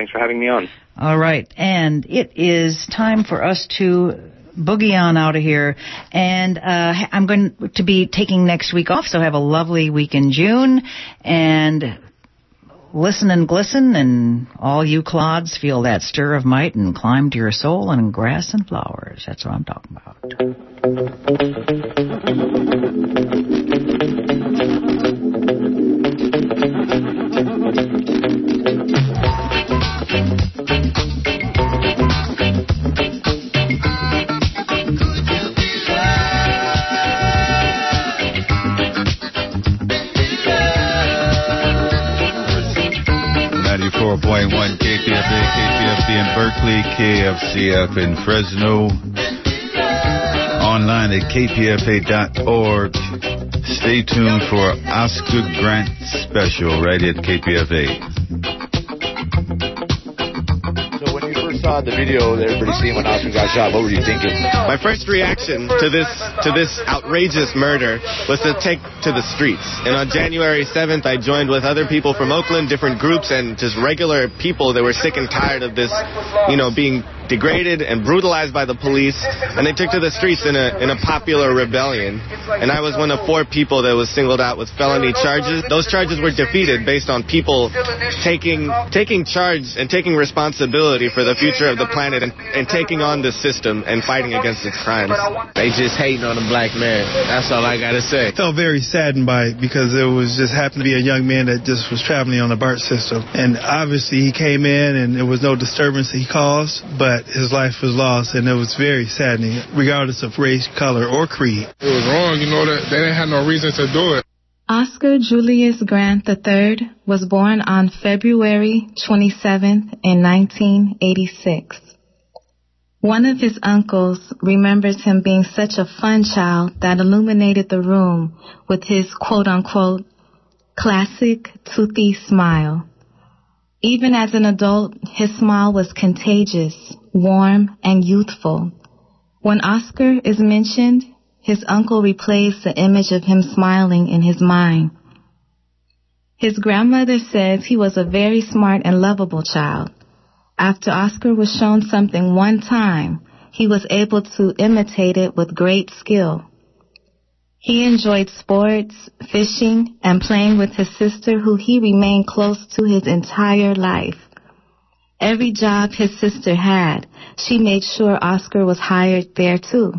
Thanks for having me on. All right. And it is time for us to boogie on out of here. And I'm going to be taking next week off, so have a lovely week in June. And listen and glisten, and all you clods feel that stir of might and climb to your soul and grass and flowers. That's what I'm talking about. 94.1 KPFA, KPFB in Berkeley, KFCF in Fresno. Online at kpfa.org. Stay tuned for Oscar Grant Special right at KPFA. Saw the video that everybody seen when Oscar got shot. What were you thinking? My first reaction to this outrageous murder was to take to the streets. And on January 7th, I joined with other people from Oakland, different groups, and just regular people that were sick and tired of this, being degraded and brutalized by the police. And they took to the streets in a popular rebellion. And I was one of 4 people that was singled out with felony charges. Those charges were defeated based on people taking charge and taking responsibility for the future of the planet and taking on the system and fighting against its crimes. They just hating on a black man. That's all I got to say. I felt very saddened by it because it was just happened to be a young man that just was traveling on the BART system. And obviously he came in and there was no disturbance that he caused, but his life was lost, and it was very saddening, regardless of race, color, or creed. It was wrong, that they didn't have no reason to do it. Oscar Julius Grant III was born on February 27th in 1986. One of his uncles remembers him being such a fun child that illuminated the room with his quote-unquote classic toothy smile. Even as an adult, his smile was contagious, warm, and youthful. When Oscar is mentioned, his uncle replays the image of him smiling in his mind. His grandmother says he was a very smart and lovable child. After Oscar was shown something one time, he was able to imitate it with great skill. He enjoyed sports, fishing, and playing with his sister, who he remained close to his entire life. Every job his sister had, she made sure Oscar was hired there too.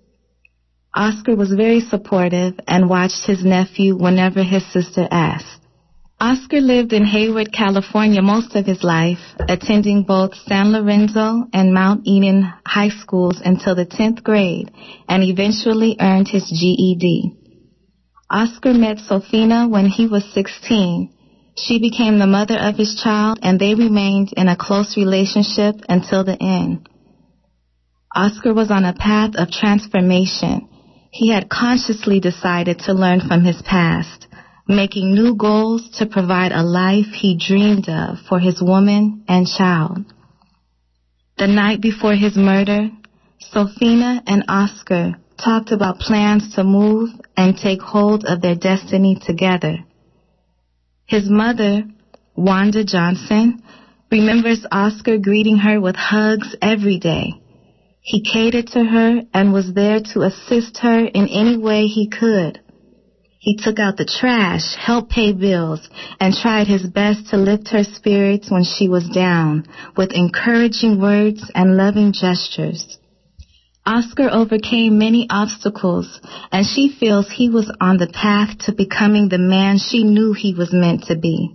Oscar was very supportive and watched his nephew whenever his sister asked. Oscar lived in Hayward, California most of his life, attending both San Lorenzo and Mount Eden high schools until the 10th grade, and eventually earned his GED. Oscar met Sofina when he was 16. She became the mother of his child, and they remained in a close relationship until the end. Oscar was on a path of transformation. He had consciously decided to learn from his past, making new goals to provide a life he dreamed of for his woman and child. The night before his murder, Sofina and Oscar talked about plans to move and take hold of their destiny together. His mother, Wanda Johnson, remembers Oscar greeting her with hugs every day. He catered to her and was there to assist her in any way he could. He took out the trash, helped pay bills, and tried his best to lift her spirits when she was down with encouraging words and loving gestures. Oscar overcame many obstacles, and she feels he was on the path to becoming the man she knew he was meant to be.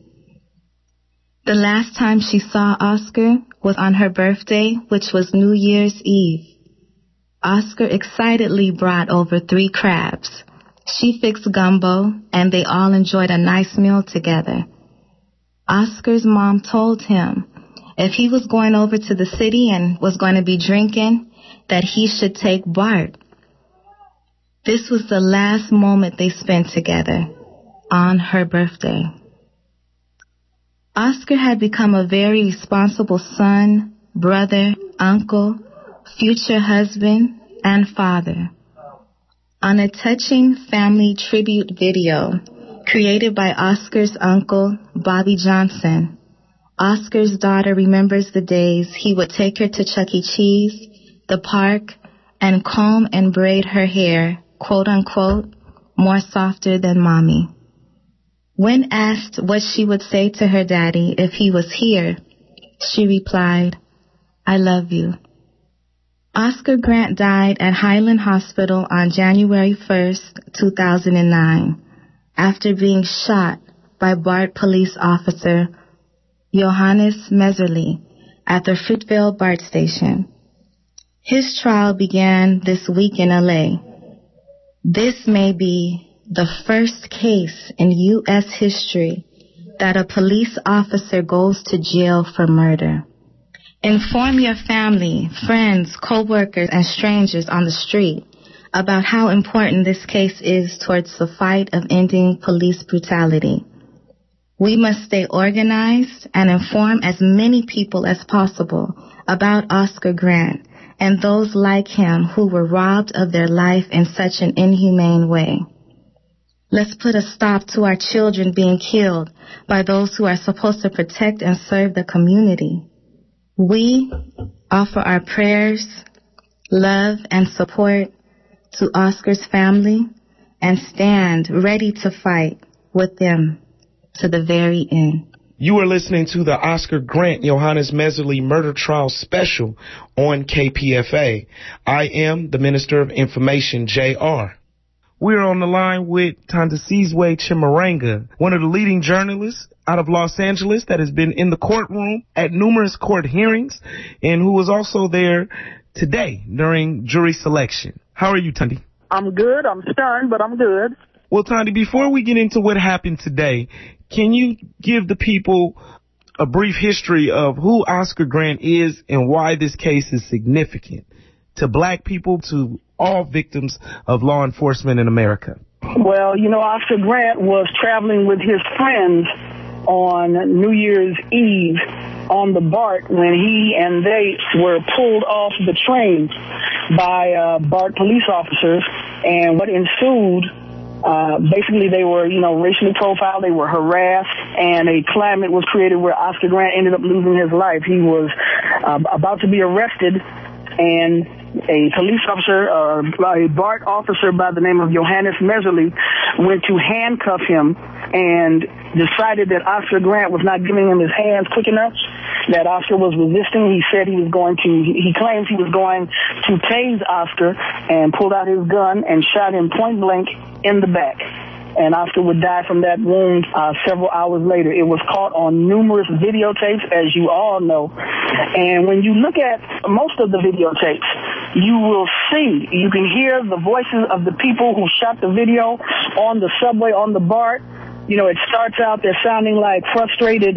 The last time she saw Oscar was on her birthday, which was New Year's Eve. Oscar excitedly brought over 3 crabs. She fixed gumbo, and they all enjoyed a nice meal together. Oscar's mom told him if he was going over to the city and was going to be drinking, that he should take Bart. This was the last moment they spent together on her birthday. Oscar had become a very responsible son, brother, uncle, future husband, and father. On a touching family tribute video created by Oscar's uncle, Bobby Johnson, Oscar's daughter remembers the days he would take her to Chuck E. Cheese, the park, and comb and braid her hair, quote unquote, more softer than mommy. When asked what she would say to her daddy if he was here, she replied, "I love you." Oscar Grant died at Highland Hospital on January 1st, 2009, after being shot by BART police officer Johannes Messerly at the Fruitvale BART station. His trial began this week in LA. This may be the first case in U.S. history that a police officer goes to jail for murder. Inform your family, friends, co-workers, and strangers on the street about how important this case is towards the fight of ending police brutality. We must stay organized and inform as many people as possible about Oscar Grant and those like him who were robbed of their life in such an inhumane way. Let's put a stop to our children being killed by those who are supposed to protect and serve the community. We offer our prayers, love, and support to Oscar's family and stand ready to fight with them to the very end. You are listening to the Oscar Grant Johannes Messerly murder trial special on KPFA. I am the Minister of Information, J.R. We're on the line with Thandisizwe Chimaranga, one of the leading journalists out of Los Angeles that has been in the courtroom at numerous court hearings and who was also there today during jury selection. How are you, Thandi? I'm good. I'm stern, but I'm good. Well, Thandi, before we get into what happened today, can you give the people a brief history of who Oscar Grant is and why this case is significant to black people, to all victims of law enforcement in America? Well, Oscar Grant was traveling with his friends on New Year's Eve on the BART when he and they were pulled off the train by BART police officers. And what ensued, basically they were, racially profiled, they were harassed, and a climate was created where Oscar Grant ended up losing his life. He was about to be arrested, and a police officer, a BART officer by the name of Johannes Messerly, went to handcuff him and decided that Oscar Grant was not giving him his hands quick enough, that Oscar was resisting. He said he claims he was going to tase Oscar, and pulled out his gun and shot him point blank in the back. And Oscar would die from that wound several hours later. It was caught on numerous videotapes, as you all know. And when you look at most of the videotapes, you will see, you can hear the voices of the people who shot the video on the subway, on the BART. It starts out, they're sounding like frustrated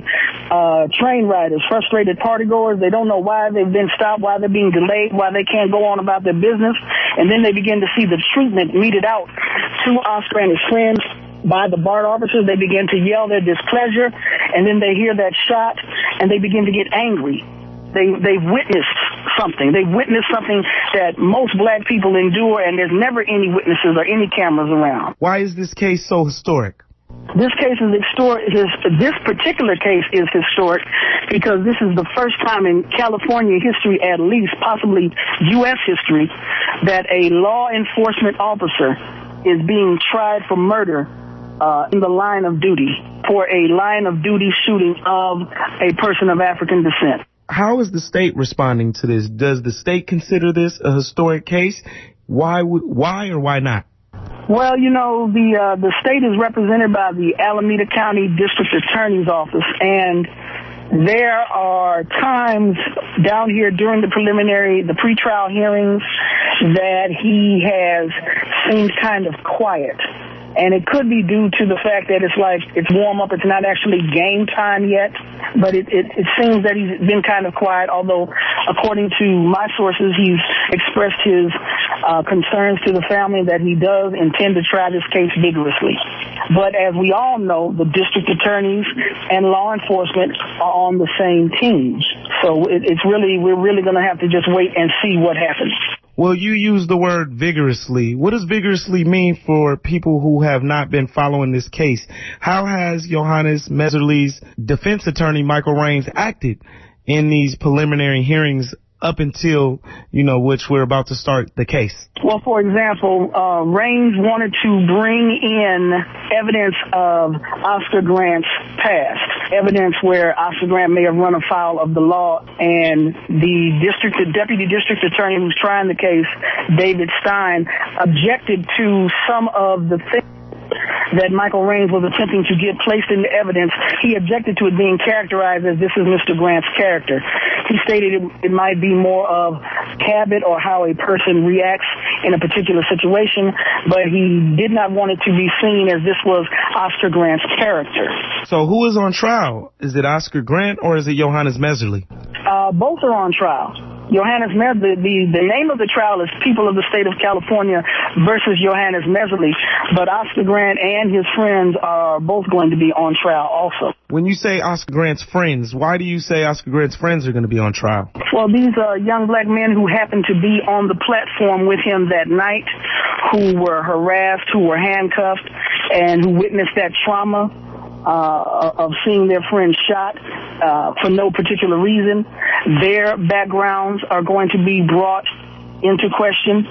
train riders, frustrated partygoers. They don't know why they've been stopped, why they're being delayed, why they can't go on about their business. And then they begin to see the treatment meted out to Oscar and his friends by the BART officers. They begin to yell their displeasure, and then they hear that shot, and they begin to get angry. They've witnessed something. They've witnessed something that most black people endure, and there's never any witnesses or any cameras around. Why is this case so historic? This case is historic. This particular case is historic because this is the first time in California history, at least possibly U.S. history, that a law enforcement officer is being tried for murder in the line of duty, for a line of duty shooting of a person of African descent. How is the state responding to this? Does the state consider this a historic case? Why or why not? Well, the state is represented by the Alameda County District Attorney's Office, and there are times down here during the pretrial hearings that he has seemed kind of quiet. And it could be due to the fact that it's warm up. It's not actually game time yet, but it seems that he's been kind of quiet, although according to my sources, he's expressed his concerns to the family that he does intend to try this case vigorously. But as we all know, the district attorneys and law enforcement are on the same team. So we're really going to have to just wait and see what happens. Well, you use the word vigorously. What does vigorously mean for people who have not been following this case? How has Johannes Mehserle's defense attorney, Michael Raines, acted in these preliminary hearings up until, which we're about to start the case? Well, for example, Raines wanted to bring in evidence of Oscar Grant's past, evidence where Oscar Grant may have run afoul of the law, and the deputy district attorney who's trying the case, David Stein, objected to some of the things that Michael Raines was attempting to get placed into evidence. He objected to it being characterized as this is Mr. Grant's character. He stated it might be more of habit or how a person reacts in a particular situation, but he did not want it to be seen as this was Oscar Grant's character. So who is on trial? Is it Oscar Grant or is it Johannes Mehserle? Both are on trial. Johannes Mehserle, the name of the trial is People of the State of California versus Johannes Mehserle, but Oscar Grant and his friends are both going to be on trial also. When you say Oscar Grant's friends, why do you say Oscar Grant's friends are going to be on trial? Well, these are young black men who happened to be on the platform with him that night, who were harassed, who were handcuffed, and who witnessed that trauma of seeing their friend shot for no particular reason. Their backgrounds are going to be brought into question,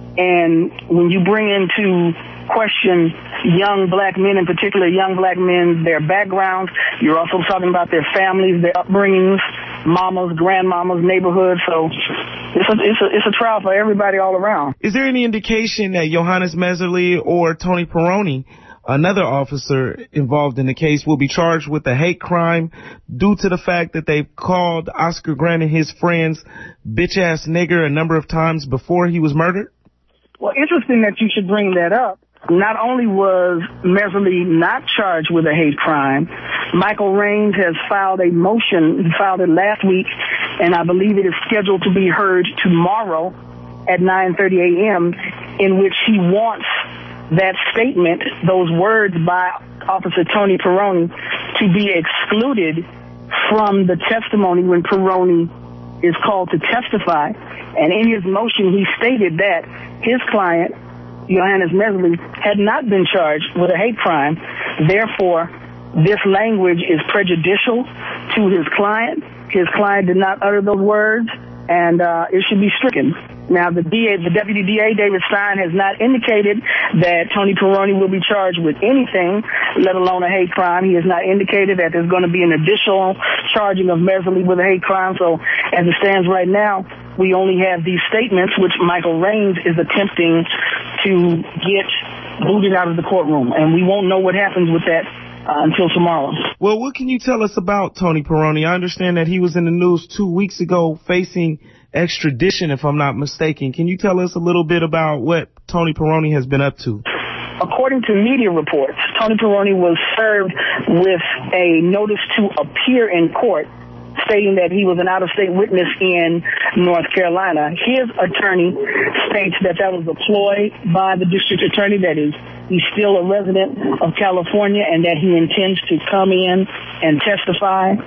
and when you bring into question young black men, in particular young black men, their backgrounds, you're also talking about their families, their upbringings, mamas, grandmamas, neighborhoods. So it's a trial for everybody all around. Is there any indication that Johannes Mehserle or Tony Peroni, another officer involved in the case, will be charged with a hate crime due to the fact that they've called Oscar Grant and his friends bitch-ass nigger a number of times before he was murdered? Well, interesting that you should bring that up. Not only was Mehserle not charged with a hate crime, Michael Raines has filed a motion. He filed it last week, and I believe it is scheduled to be heard tomorrow at 9:30 a.m., in which he wants that statement, those words by Officer Tony Peroni, to be excluded from the testimony when Peroni is called to testify. And in his motion, he stated that his client, Johannes Mehserle, had not been charged with a hate crime. Therefore, this language is prejudicial to his client. His client did not utter those words, and it should be stricken. Now, the deputy DA, David Stein, has not indicated that Tony Peroni will be charged with anything, let alone a hate crime. He has not indicated that there's going to be an additional charging of Mehserle with a hate crime. So, as it stands right now, we only have these statements, which Michael Raines is attempting to get booted out of the courtroom. And we won't know what happens with that until tomorrow. Well, what can you tell us about Tony Peroni? I understand that he was in the news 2 weeks ago facing extradition, if I'm not mistaken. Can you tell us a little bit about what Tony Peroni has been up to? According to media reports, Tony Peroni was served with a notice to appear in court, stating that he was an out-of-state witness in North Carolina. His attorney states that that was a ploy by the district attorney, that is, he's still a resident of California and that he intends to come in and testify.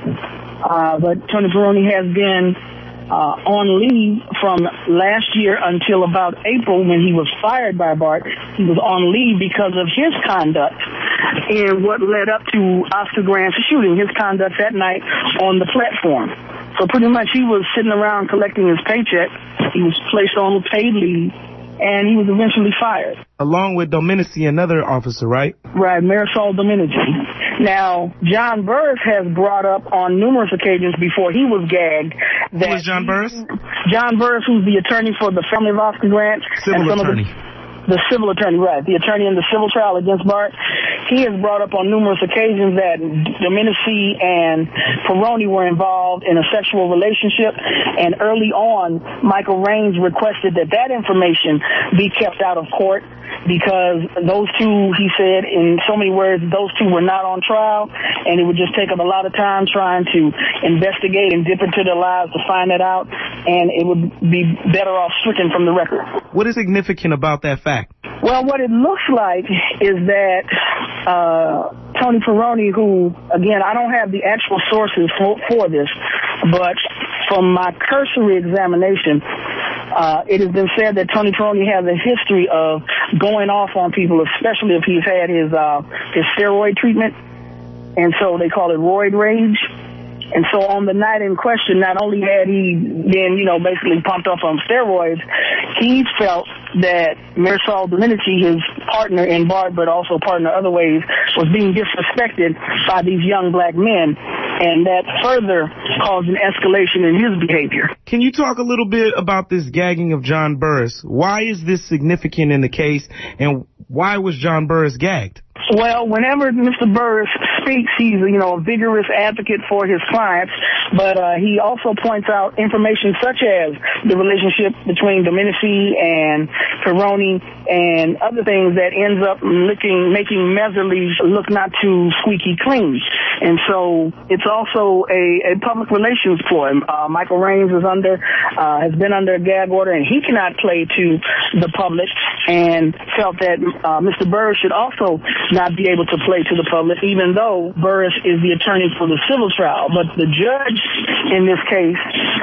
But Tony Peroni has been on leave from last year until about April, when he was fired by BART. He was on leave because of his conduct and what led up to Oscar Grant's shooting, his conduct that night on the platform. So pretty much he was sitting around collecting his paycheck. He was placed on paid leave, and he was eventually fired. Along with Domenici, another officer, right? Right, Marisol Domenici. Now, John Burris has brought up on numerous occasions before he was gagged that... Who is John Burris? John Burris, who's the attorney for the family of Oscar Grant. Civil attorney. The civil attorney, right. The attorney in the civil trial against Bart. He has brought up on numerous occasions that Domenici and Peroni were involved in a sexual relationship, and early on, Michael Raines requested that that information be kept out of court because those two, he said in so many words, those two were not on trial, and it would just take up a lot of time trying to investigate and dip into their lives to find that out, and it would be better off stricken from the record. What is significant about that fact? Well, what it looks like is that Tony Peroni, who, again, I don't have the actual sources for this, but from my cursory examination, It has been said that Tony Ferrone has a history of going off on people, especially if he's had his steroid treatment. And so they call it roid rage. And so on the night in question, not only had he been, basically pumped up on steroids, he felt that Marisol Domenici, his partner in BART, but also partner other ways, was being disrespected by these young black men. And that further caused an escalation in his behavior. Can you talk a little bit about this gagging of John Burris? Why is this significant in the case, and why was John Burris gagged? Well, whenever Mr. Burris speaks, he's, a vigorous advocate for his clients, but he also points out information such as the relationship between Domenici and Ferrone and other things that ends up making Mehserle look not too squeaky clean. And so it's also a public relations ploy. Michael Raines has been under a gag order, and he cannot play to the public, and felt that Mr. Burris should also not be able to play to the public, even though Burris is the attorney for the civil trial. But the judge in this case,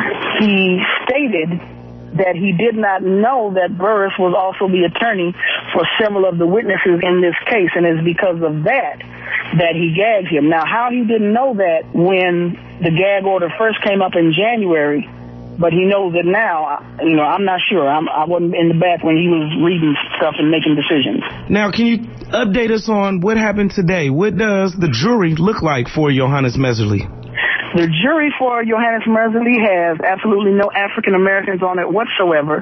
he stated that he did not know that Burris was also the attorney for several of the witnesses in this case, and it's because of that he gagged him. Now, how he didn't know that when the gag order first came up in January, but he knows it now, I'm not sure. I wasn't in the back when he was reading stuff and making decisions. Now, can you update us on what happened today? What does the jury look like for Johannes Mehserle? The jury for Johannes Mehserle has absolutely no African Americans on it whatsoever.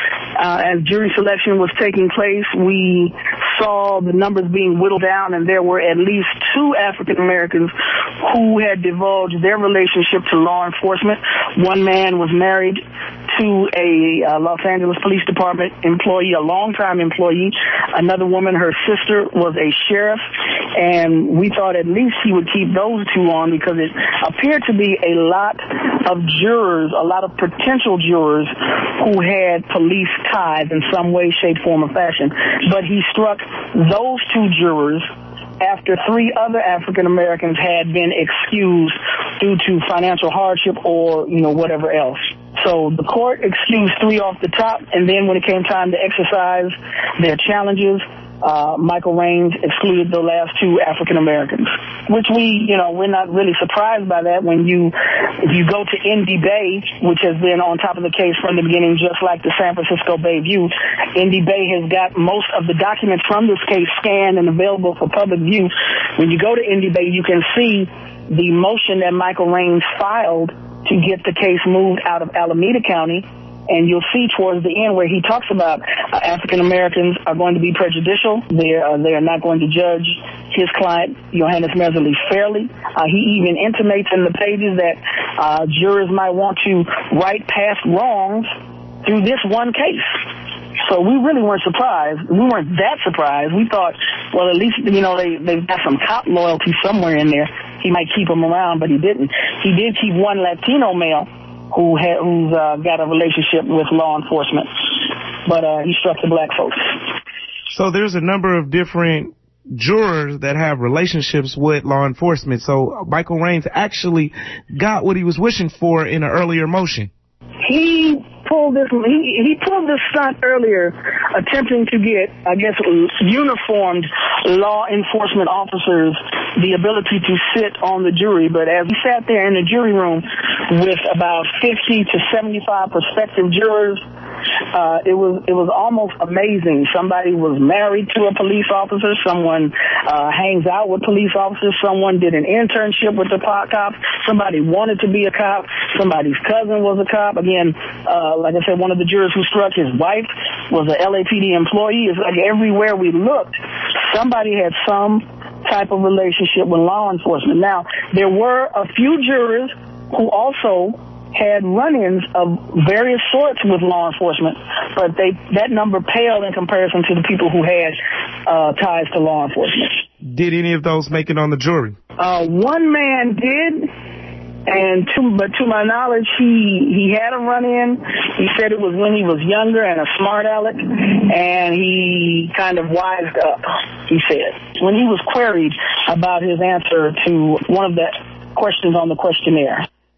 As jury selection was taking place, we saw the numbers being whittled down, and there were at least 2 African Americans who had divulged their relationship to law enforcement. One man was married to a Los Angeles Police Department employee, a longtime employee. Another woman, her sister, was a sheriff, and we thought at least he would keep those 2 on because it appeared to be a lot of jurors, a lot of potential jurors who had police ties in some way, shape, form, or fashion. But he struck those 2 jurors after 3 other African Americans had been excused due to financial hardship or, whatever else. So the court excused 3 off the top, and then when it came time to exercise their challenges, Michael Raines excluded the last 2 African Americans, which we're not really surprised by that. If you go to Indy Bay, which has been on top of the case from the beginning, just like the San Francisco Bay View, Indy Bay has got most of the documents from this case scanned and available for public view. When you go to Indy Bay, you can see the motion that Michael Raines filed to get the case moved out of Alameda County. And you'll see towards the end where he talks about African Americans are going to be prejudicial. They are not going to judge his client, Johannes Mehserle, fairly. He even intimates in the pages that jurors might want to right past wrongs through this one case. So we really weren't surprised. We weren't that surprised. We thought, well, at least, they've got some cop loyalty somewhere in there. He might keep them around, but he didn't. He did keep one Latino male who's got a relationship with law enforcement, but he struck the black folks. So there's a number of different jurors that have relationships with law enforcement. So Michael Raines actually got what he was wishing for in an earlier motion. He pulled this stunt earlier, attempting to get, uniformed law enforcement officers the ability to sit on the jury. But as we sat there in the jury room with about 50 to 75 prospective jurors, it was almost amazing. Somebody was married to a police officer. Someone hangs out with police officers. Someone did an internship with the cops. Somebody wanted to be a cop. Somebody's cousin was a cop. Again, like I said, one of the jurors who struck, his wife was an LAPD employee. It's like everywhere we looked, somebody had some type of relationship with law enforcement. Now, there were a few jurors who also had run-ins of various sorts with law enforcement, but that number paled in comparison to the people who had ties to law enforcement. Did any of those make it on the jury? One man did, and to my knowledge, he had a run-in. He said it was when he was younger and a smart aleck, and he kind of wised up, he said, when he was queried about his answer to one of the questions on the questionnaire.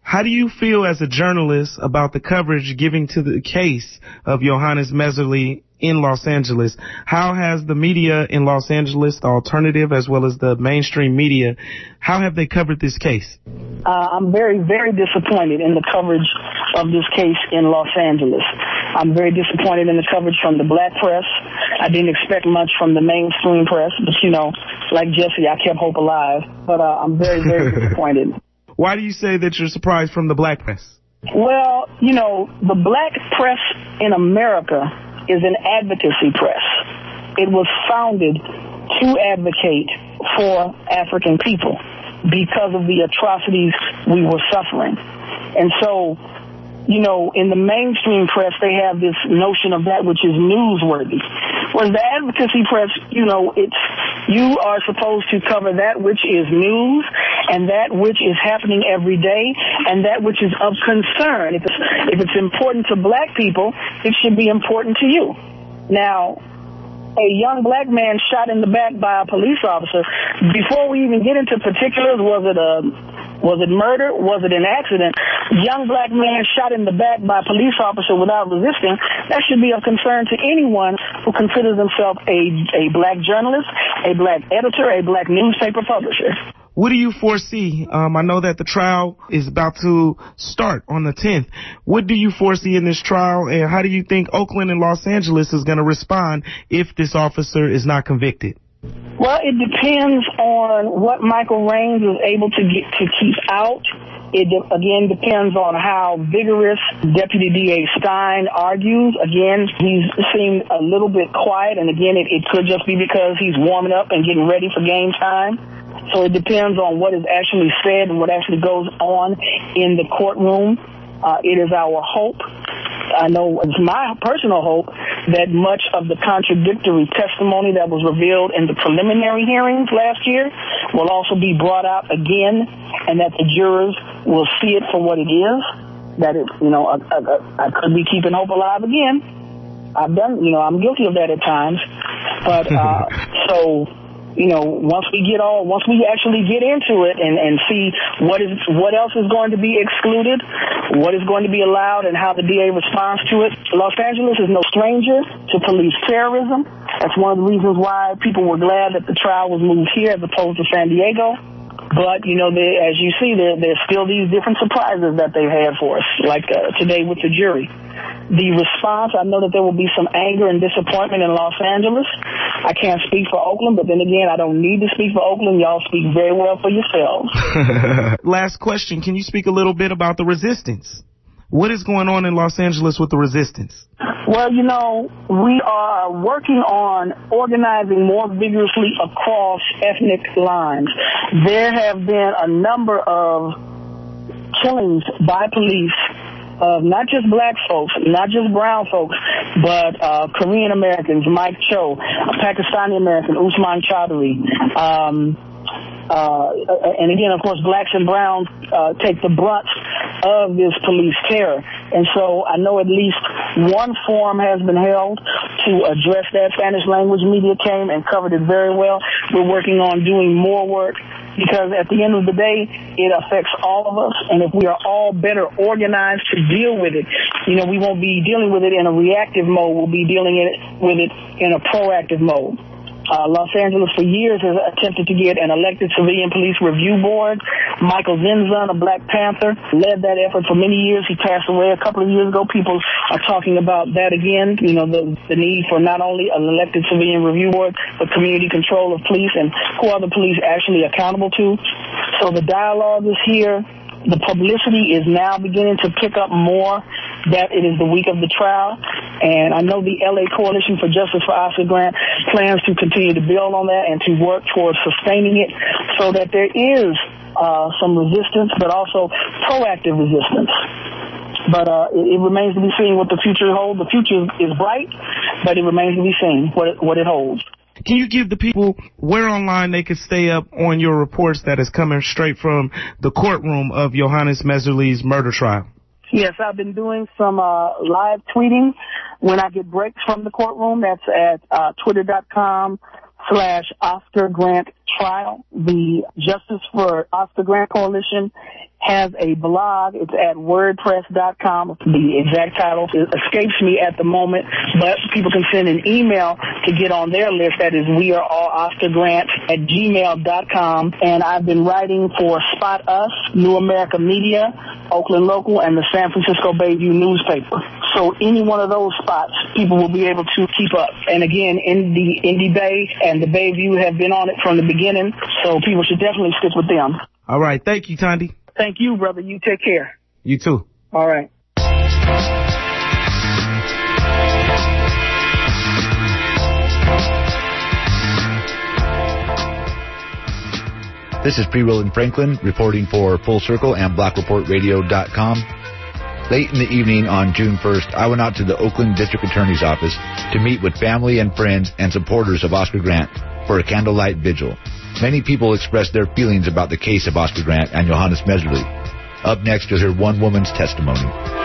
How do you feel as a journalist about the coverage given to the case of Yohannes Mehserle in Los Angeles? How has the media in Los Angeles, the alternative as well as the mainstream media, how have they covered this case? I'm very, very disappointed in the coverage of this case in Los Angeles. I'm very disappointed in the coverage from the black press. I didn't expect much from the mainstream press, but, you know, like Jesse, I kept hope alive. But I'm very, very disappointed. Why do you say that you're surprised from the black press? Well, you know, the black press in America is an advocacy press. It was founded to advocate for African people because of the atrocities we were suffering. And so, you know, in the mainstream press, they have this notion of that which is newsworthy. Whereas the advocacy press, you know, you are supposed to cover that which is news and that which is happening every day and that which is of concern. If it's important to black people, it should be important to you. Now, a young black man shot in the back by a police officer. Before we even get into particulars, was it murder? Was it an accident? Young black man shot in the back by a police officer without resisting. That should be of concern to anyone who considers himself a black journalist, a black editor, a black newspaper publisher. What do you foresee? I know that the trial is about to start on the 10th. What do you foresee in this trial, and how do you think Oakland and Los Angeles is going to respond if this officer is not convicted? Well, it depends on what Michael Raines is able to keep out. It, again, depends on how vigorous Deputy D.A. Stein argues. Again, he's seemed a little bit quiet, and again, it could just be because he's warming up and getting ready for game time. So it depends on what is actually said and what actually goes on in the courtroom. It is our hope, I know it's my personal hope, that much of the contradictory testimony that was revealed in the preliminary hearings last year will also be brought out again, and that the jurors will see it for what it is. That it, you know, I could be keeping hope alive again. I'm guilty of that at times. But so, you know, once we actually get into it and see what else is going to be excluded, what is going to be allowed, and how the DA responds to it. Los Angeles is no stranger to police terrorism. That's one of the reasons why people were glad that the trial was moved here as opposed to San Diego. But, you know, as you see, there's still these different surprises that they've had for us, like today with the jury. The response, I know that there will be some anger and disappointment in Los Angeles. I can't speak for Oakland, but then again, I don't need to speak for Oakland. Y'all speak very well for yourselves. Last question. Can you speak a little bit about the resistance? What is going on in Los Angeles with the resistance? Well, you know, we are working on organizing more vigorously across ethnic lines. There have been a number of killings by police of not just black folks, not just brown folks, but Korean Americans, Mike Cho, Pakistani American, Usman Chowdhury, and again, of course, blacks and browns take the brunt of this police terror. And so I know at least one forum has been held to address that. Spanish language media came and covered it very well. We're working on doing more work because at the end of the day, it affects all of us. And if we are all better organized to deal with it, you know, we won't be dealing with it in a reactive mode. We'll be dealing with it in a proactive mode. Los Angeles for years has attempted to get an elected civilian police review board. Michael Zinzun, a Black Panther, led that effort for many years. He passed away a couple of years ago. People are talking about that again, you know, the need for not only an elected civilian review board, but community control of police and who are the police actually accountable to. So the dialogue is here. The publicity is now beginning to pick up more that it is the week of the trial. And I know the LA Coalition for Justice for Oscar Grant plans to continue to build on that and to work towards sustaining it so that there is some resistance, but also proactive resistance. But it remains to be seen what the future holds. The future is bright, but it remains to be seen what it holds. Can you give the people where online they can stay up on your reports that is coming straight from the courtroom of Yohannes Mehserle's murder trial? Yes, I've been doing some live tweeting when I get breaks from the courtroom. That's at twitter.com/Oscar Grant Trial. The Justice for Oscar Grant Coalition has a blog. It's at wordpress.com. The exact title escapes me at the moment, but people can send an email to get on their list. That is wearealloscargrant@gmail.com. And I've been writing for Spot Us, New America Media, Oakland Local, and the San Francisco Bayview newspaper. So any one of those spots, people will be able to keep up. And again, Indy Bay and the Bayview have been on it from the beginning, so people should definitely stick with them. All right. Thank you, Tandy. Thank you, brother. You take care. You too. All right. This is Pre-Will in Franklin reporting for Full Circle and BlackReportRadio.com. Late in the evening on June 1st, I went out to the Oakland District Attorney's Office to meet with family and friends and supporters of Oscar Grant for a candlelight vigil. Many people expressed their feelings about the case of Oscar Grant and Johannes Messerly. Up next, you'll hear one woman's testimony.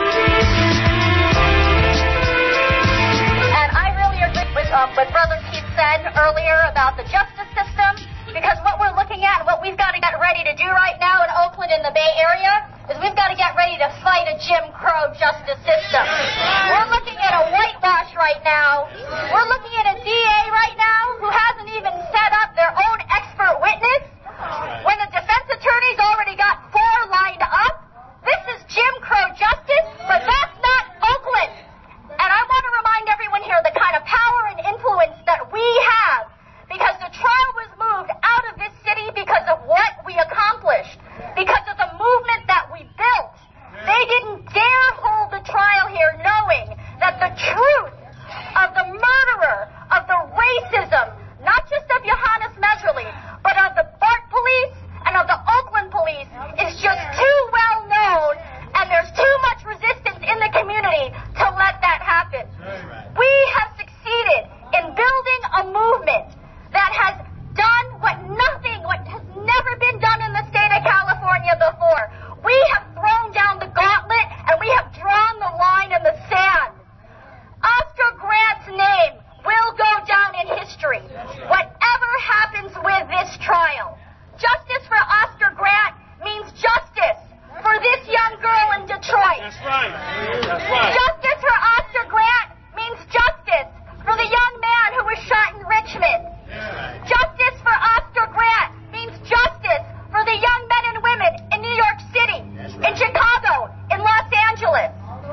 And I really agree with what Brother Keith said earlier about the justice system, because what we're looking at and what we've got to get ready to do right now in Oakland and the Bay Area is we've got to get ready to fight a Jim Crow justice system. We're looking at a whitewash right now. We're looking at a DA right now who hasn't even set up their own expert witness when the defense attorney's already got 4 lined up. This is Jim Crow justice, but that's not Oakland. And I want to remind everyone here the kind of power and influence that we have, because the trial was moved out of this city because of what we accomplished, because of the movement that we built. They didn't dare hold the trial here knowing that the truth of the murderer, of the racism, not just of Johannes Messerly, but of the BART police and of the Oakland police, is just too well known, and there's too much resistance in the community to let that happen. We have succeeded in building a movement that has done what has never been done in the state of California before. We have thrown down the gauntlet, and we have drawn the line in the sand. Oscar Grant's name will go down in history, whatever happens with this trial. Justice for Oscar Grant means justice for this young girl in Detroit. That's right. That's right. Justice for Oscar Grant means justice for the young man who was shot in Richmond. Justice for Oscar Grant means justice for the young men and women in New York City, in Chicago, in Los Angeles.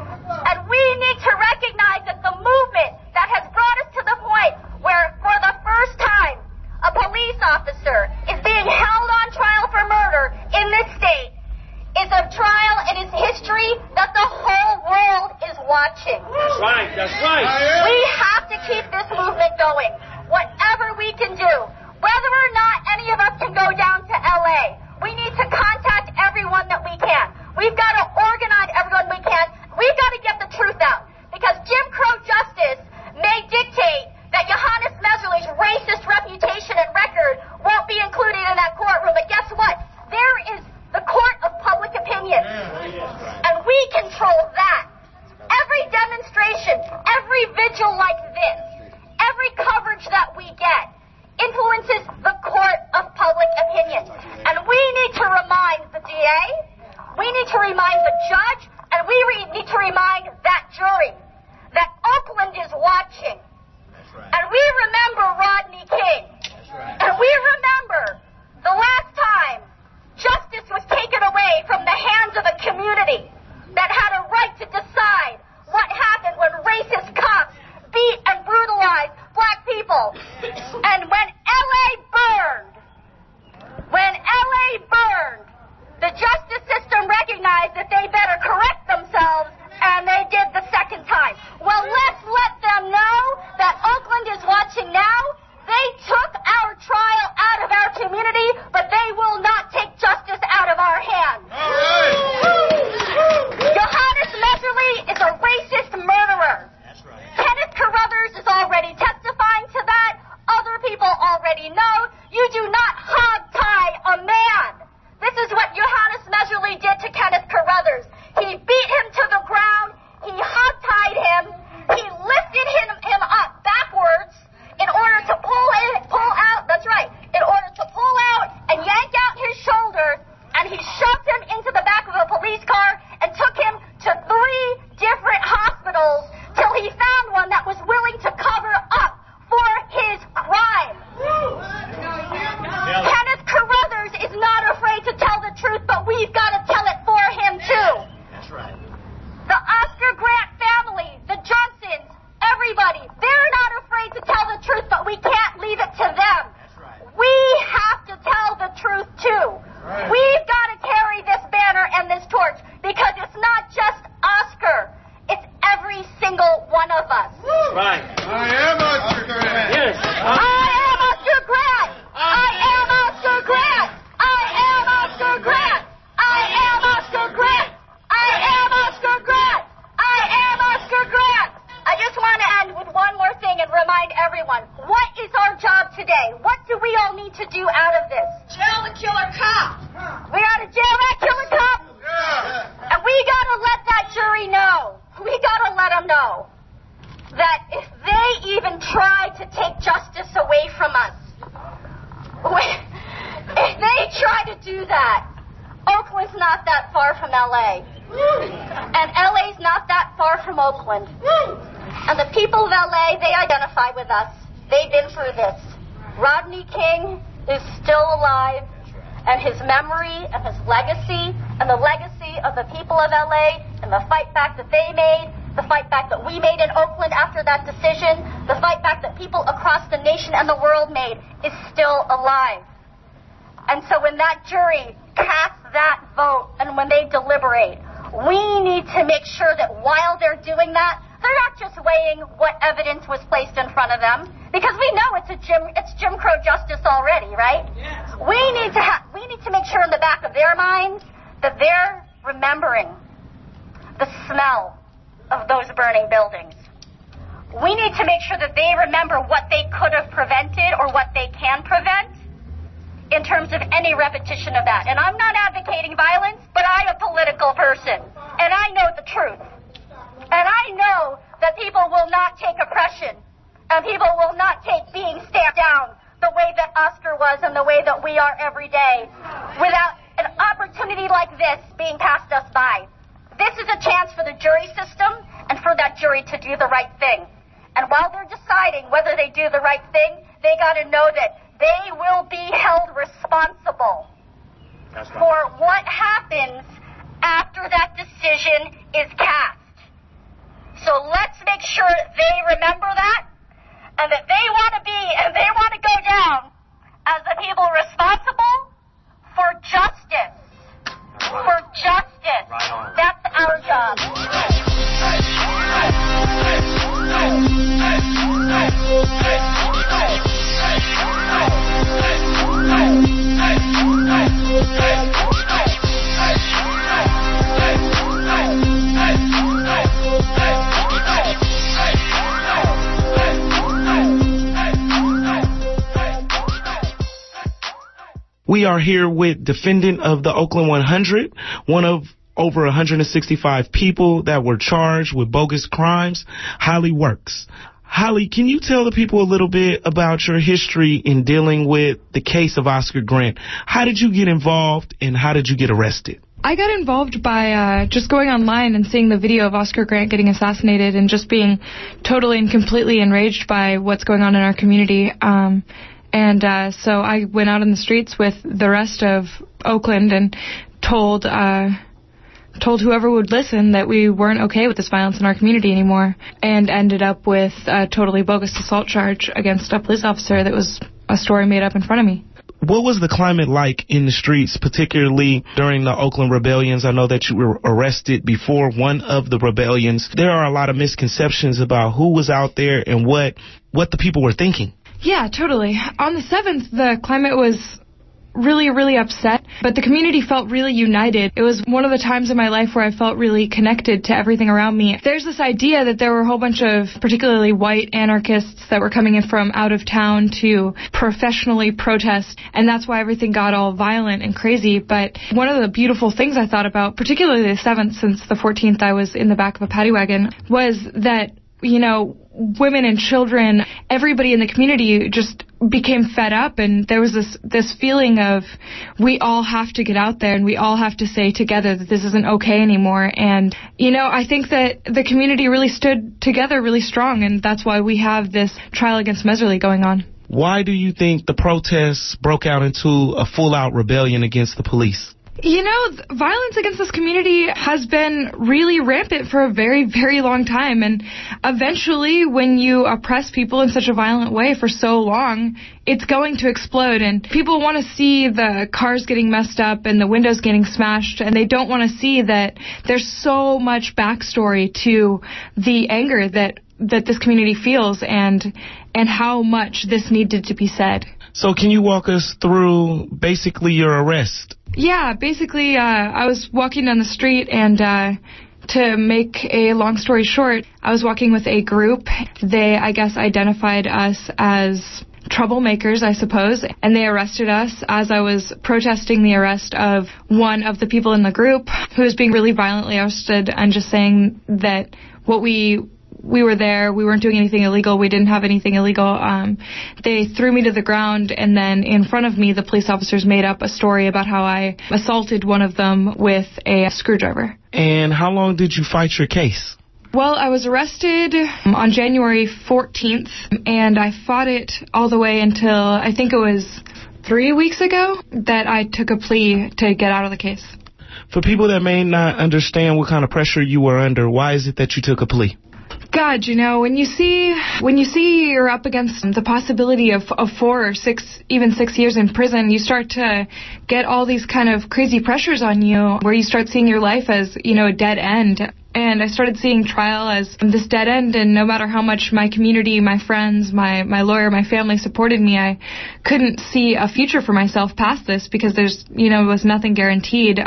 And we need to recognize that the movement that has brought us to the point where, for the first time, a police officer is being held on trial for murder in this state is a trial in its history that the whole world is watching. That's right. That's right. We have to keep this movement going, whatever we can do. Whether or not any of us can go down to L.A., we need to contact everyone that we can. We've got to organize everyone we can. We've got to get the truth out, because Jim Crow justice may dictate that Johannes Messerly's racist reputation and record won't be included in that courtroom. But guess what? There is the court of public opinion, and we control that. Every demonstration, every vigil like this, every coverage that we get influences the court of public opinion. And we need to remind the DA, we need to remind the judge, and we need to remind that jury that Oakland is watching. And we remember Rodney King. And we remember the last time justice was taken away from the hands of a community that had a right to decide what happened when racist cops beat know that if they even try to take justice away from us, if they try to do that, Oakland's not that far from L.A. And L.A.'s not that far from Oakland. And the people of L.A., they identify with us. They've been through this. Rodney King is still alive, and his memory and his legacy and the legacy of the people of L.A. and the fight back that they made, the fight back that we made in Oakland after that decision, the fight back that people across the nation and the world made is still alive. And so when that jury casts that vote and when they deliberate, we need to make sure that while they're doing that, they're not just weighing what evidence was placed in front of them, because we know it's Jim Crow justice already, right? Yes. We need to make sure in the back of their minds that they're remembering the smell of those burning buildings. We need to make sure that they remember what they could have prevented or what they can prevent in terms of any repetition of that. And I'm not advocating violence, but I'm a political person, and I know the truth. And I know that people will not take oppression, and people will not take being stamped down the way that Oscar was and the way that we are every day without an opportunity like this being passed us by. This is a chance for the jury system and for that jury to do the right thing. And while they're deciding whether they do the right thing, they got to know that they will be held responsible for what happens after that decision is cast. So let's make sure they remember that and that they want to be and they want to go down as the people responsible for justice. For justice. That's our job. We are here with defendant of the Oakland 100, one of over 165 people that were charged with bogus crimes, Holly Works. Holly, can you tell the people a little bit about your history in dealing with the case of Oscar Grant? How did you get involved and how did you get arrested? I got involved by just going online and seeing the video of Oscar Grant getting assassinated and just being totally and completely enraged by what's going on in our community. So I went out in the streets with the rest of Oakland and told whoever would listen that we weren't okay with this violence in our community anymore, and ended up with a totally bogus assault charge against a police officer that was a story made up in front of me. What was the climate like in the streets, particularly during the Oakland rebellions? I know that you were arrested before one of the rebellions. There are a lot of misconceptions about who was out there and what the people were thinking. Yeah, totally. On the 7th, the climate was really, really upset, but the community felt really united. It was one of the times in my life where I felt really connected to everything around me. There's this idea that there were a whole bunch of particularly white anarchists that were coming in from out of town to professionally protest, and that's why everything got all violent and crazy. But one of the beautiful things I thought about, particularly the 7th, since the 14th I was in the back of a paddy wagon, was that, you know, women and children, everybody in the community just became fed up, and there was this feeling of we all have to get out there and we all have to say together that this isn't okay anymore. And, you know, I think that the community really stood together really strong, and that's why we have this trial against Messerly going on. Why do you think the protests broke out into a full-out rebellion against the police? You know, violence against this community has been really rampant for a very, very long time. And eventually, when you oppress people in such a violent way for so long, it's going to explode. And people want to see the cars getting messed up and the windows getting smashed. And they don't want to see that there's so much backstory to the anger that this community feels and how much this needed to be said. So can you walk us through basically your arrest? Yeah, basically, I was walking down the street, and to make a long story short, I was walking with a group. They, I guess, identified us as troublemakers, I suppose, and they arrested us as I was protesting the arrest of one of the people in the group who was being really violently arrested, and just saying that what we we were there. We weren't doing anything illegal. We didn't have anything illegal. They threw me to the ground, and then in front of me, the police officers made up a story about how I assaulted one of them with a screwdriver. And how long did you fight your case? Well, I was arrested on January 14th, and I fought it all the way until I think it was 3 weeks ago that I took a plea to get out of the case. For people that may not understand what kind of pressure you were under, why is it that you took a plea? God, you know, when you see you're up against the possibility of 4 or 6, even 6 years in prison, you start to get all these kind of crazy pressures on you where you start seeing your life as, you know, a dead end. And I started seeing trial as this dead end, and no matter how much my community, my friends, my lawyer, my family supported me, I couldn't see a future for myself past this because there's, you know, was nothing guaranteed.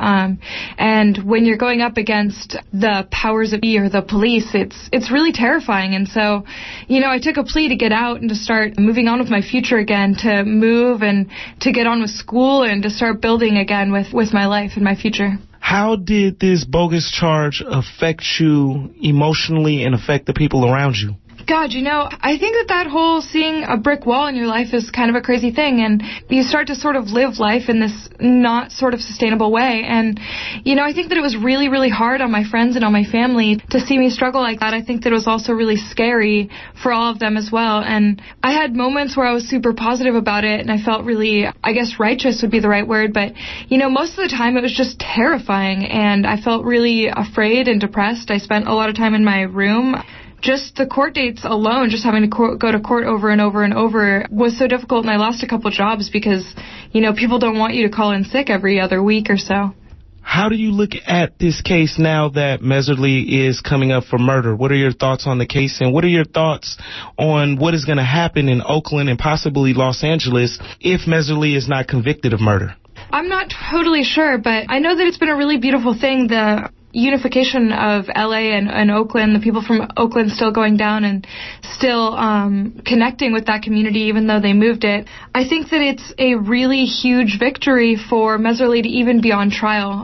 And when you're going up against the powers that be or the police, it's really terrifying. And so, you know, I took a plea to get out and to start moving on with my future again, to move and to get on with school and to start building again with my life and my future. How did this bogus charge affect you emotionally and affect the people around you? God, you know, I think that whole seeing a brick wall in your life is kind of a crazy thing, and you start to sort of live life in this not sort of sustainable way. And, you know, I think that it was really, really hard on my friends and on my family to see me struggle like that. I think that it was also really scary for all of them as well. And I had moments where I was super positive about it, and I felt really, I guess righteous would be the right word, but, you know, most of the time it was just terrifying, and I felt really afraid and depressed. I spent a lot of time in my room. Just the court dates alone, just having to go to court over and over and over was so difficult, and I lost a couple jobs because, you know, people don't want you to call in sick every other week or so. How do you look at this case now that Messerly is coming up for murder? What are your thoughts on the case, and what are your thoughts on what is going to happen in Oakland and possibly Los Angeles if Messerly is not convicted of murder? I'm not totally sure, but I know that it's been a really beautiful thing, the unification of LA and Oakland, the people from Oakland still going down and still connecting with that community even though they moved it. I think that it's a really huge victory for Messerly to even be on trial.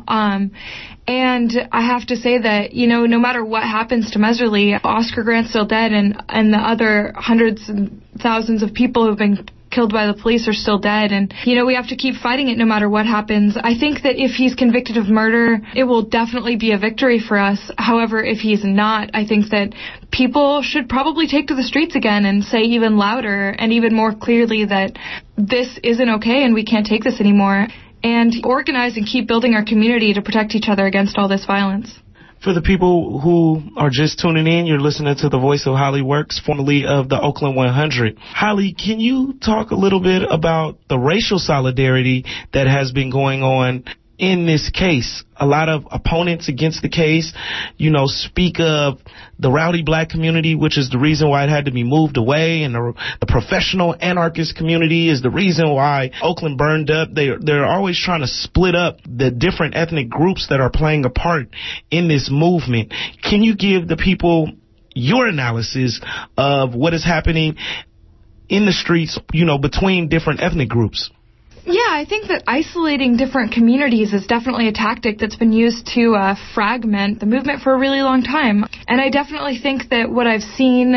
And I have to say that, you know, no matter what happens to Messerly, Oscar Grant's still dead, and the other hundreds and thousands of people who've been killed by the police are still dead, and, you know, we have to keep fighting it no matter what happens. I think that if he's convicted of murder, it will definitely be a victory for us. However, if he's not, I think that people should probably take to the streets again and say even louder and even more clearly that this isn't okay and we can't take this anymore, and organize and keep building our community to protect each other against all this violence. For the people who are just tuning in, you're listening to the voice of Holly Works, formerly of the Oakland 100. Holly, can you talk a little bit about the racial solidarity that has been going on in this case? A lot of opponents against the case, you know, speak of the rowdy black community, which is the reason why it had to be moved away, and the professional anarchist community is the reason why Oakland burned up. They're always trying to split up the different ethnic groups that are playing a part in this movement. Can you give the people your analysis of what is happening in the streets, you know, between different ethnic groups? Yeah, I think that isolating different communities is definitely a tactic that's been used to fragment the movement for a really long time. And I definitely think that what I've seen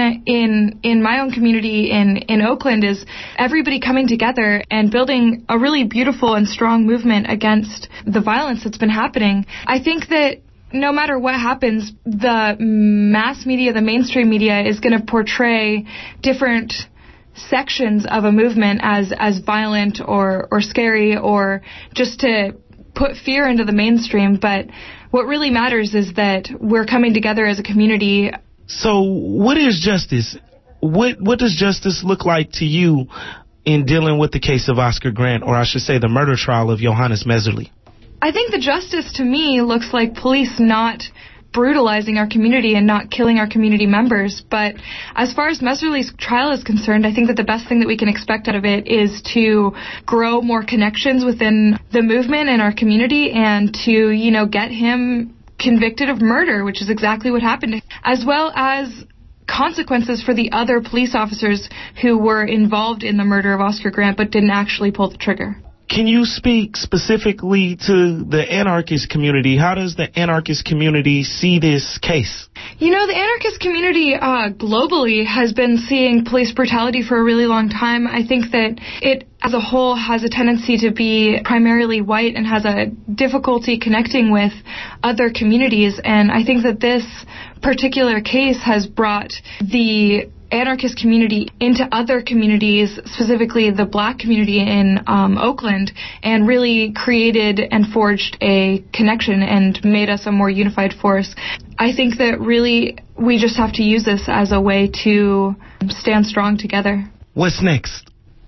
in my own community in Oakland is everybody coming together and building a really beautiful and strong movement against the violence that's been happening. I think that no matter what happens, the mass media, the mainstream media, is going to portray different sections of a movement as violent or scary, or just to put fear into the mainstream. But what really matters is that we're coming together as a community. So what is justice? What does justice look like to you in dealing with the case of Oscar Grant, or I should say the murder trial of Johannes Messerly? I think the justice to me looks like police not brutalizing our community and not killing our community members. But as far as Messerly's trial is concerned, I think that the best thing that we can expect out of it is to grow more connections within the movement and our community, and to, you know, get him convicted of murder, which is exactly what happened, as well as consequences for the other police officers who were involved in the murder of Oscar Grant but didn't actually pull the trigger. Can you speak specifically to the anarchist community? How does the anarchist community see this case? You know, the anarchist community globally has been seeing police brutality for a really long time. I think that it as a whole has a tendency to be primarily white and has a difficulty connecting with other communities. And I think that this particular case has brought the anarchist community into other communities, specifically the black community in Oakland, and really created and forged a connection and made us a more unified force. I think that really we just have to use this as a way to stand strong together. What's next?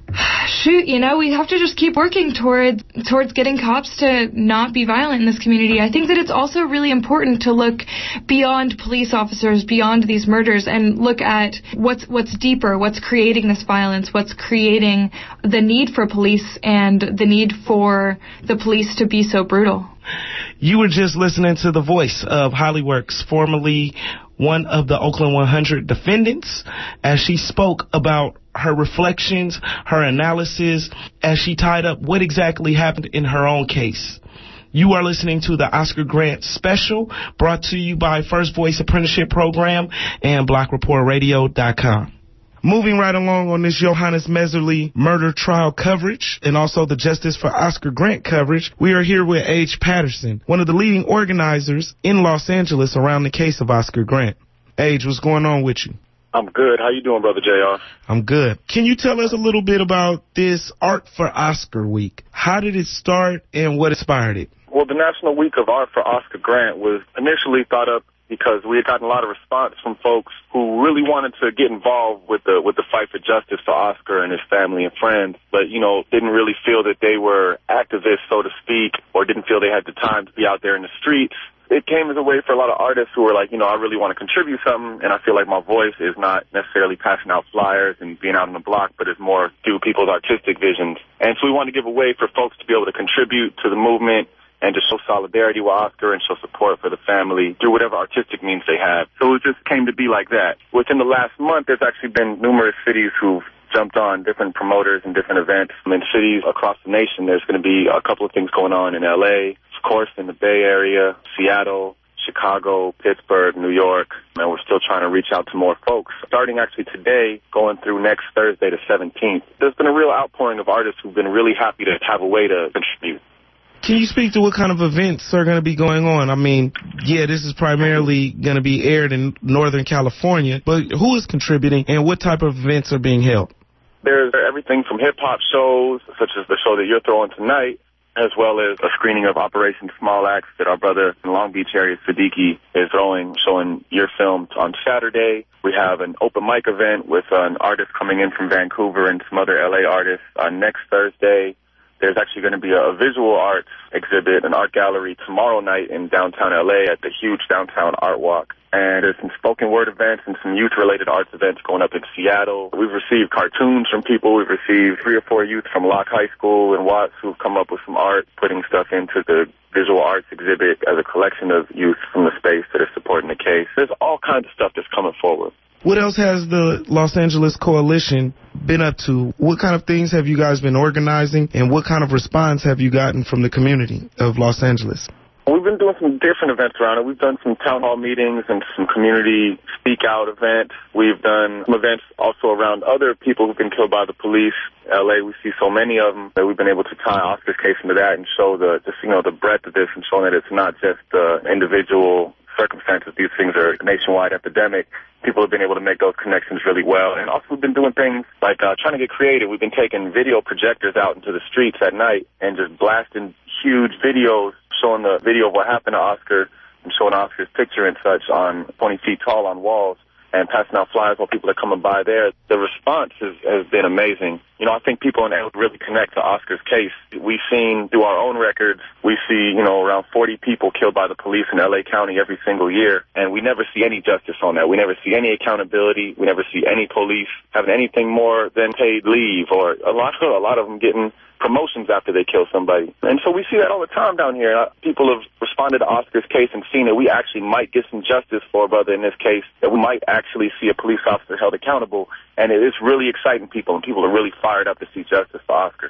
Shoot, you know, we have to just keep working towards getting cops to not be violent in this community. I think that it's also really important to look beyond police officers, beyond these murders, and look at what's deeper, what's creating this violence, what's creating the need for police and the need for the police to be so brutal. You were just listening to the voice of Holly Works, formerly one of the Oakland 100 defendants, as she spoke about her reflections, her analysis, as she tied up what exactly happened in her own case. You are listening to the Oscar Grant Special, brought to you by First Voice Apprenticeship Program and BlackReportRadio.com. Moving right along on this Johannes Mehserle murder trial coverage and also the Justice for Oscar Grant coverage, we are here with Age Patterson, one of the leading organizers in Los Angeles around the case of Oscar Grant. Age, what's going on with you? I'm good. How you doing, Brother JR? I'm good. Can you tell us a little bit about this Art for Oscar Week? How did it start and what inspired it? Well, the National Week of Art for Oscar Grant was initially thought up because we had gotten a lot of response from folks who really wanted to get involved with the fight for justice for Oscar and his family and friends, but, you know, didn't really feel that they were activists, so to speak, or didn't feel they had the time to be out there in the streets. It came as a way for a lot of artists who were like, you know, I really want to contribute something, and I feel like my voice is not necessarily passing out flyers and being out on the block, but it's more through people's artistic visions. And so we wanted to give a way for folks to be able to contribute to the movement and to show solidarity with Oscar and show support for the family through whatever artistic means they have. So it just came to be like that. Within the last month, there's actually been numerous cities who've jumped on different promoters and different events. In cities across the nation, there's going to be a couple of things going on in L.A., of course, in the Bay Area, Seattle, Chicago, Pittsburgh, New York, and we're still trying to reach out to more folks. Starting actually today, going through next Thursday the 17th, there's been a real outpouring of artists who've been really happy to have a way to contribute. Can you speak to what kind of events are going to be going on? I mean, yeah, this is primarily going to be aired in Northern California, but who is contributing and what type of events are being held? There's everything from hip-hop shows, such as the show that you're throwing tonight, as well as a screening of Operation Small Axe that our brother in Long Beach area, Siddiqui, is throwing, showing your film on Saturday. We have an open mic event with an artist coming in from Vancouver and some other LA artists next Thursday. There's actually going to be a visual arts exhibit, an art gallery tomorrow night in downtown LA at the huge downtown art walk. And there's some spoken word events and some youth-related arts events going up in Seattle. We've received cartoons from people. We've received 3 or 4 youth from Locke High School and Watts who've come up with some art, putting stuff into the visual arts exhibit as a collection of youth from the space that are supporting the case. There's all kinds of stuff that's coming forward. What else has the Los Angeles Coalition been up to? What kind of things have you guys been organizing, and what kind of response have you gotten from the community of Los Angeles? We've been doing some different events around it. We've done some town hall meetings and some community speak out events. We've done some events also around other people who've been killed by the police. LA, we see so many of them that we've been able to tie Oscar's case into that and show the breadth of this and showing that it's not just individual circumstances. These things are a nationwide epidemic. People have been able to make those connections really well. And also we've been doing things like trying to get creative. We've been taking video projectors out into the streets at night and just blasting huge videos showing the video of what happened to Oscar and showing Oscar's picture and such on 20 feet tall on walls and passing out flyers while people are coming by there. The response has been amazing. You know, I think people in LA really connect to Oscar's case. We've seen through our own records, we see, around 40 people killed by the police in LA County every single year, and we never see any justice on that. We never see any accountability. We never see any police having anything more than paid leave, or a lot of them getting promotions after they kill somebody. And so we see that all the time down here. People have responded to Oscar's case and seen that we actually might get some justice for a brother in this case, that we might actually see a police officer held accountable. And it is really exciting people, and people are really fired up to see justice for Oscar.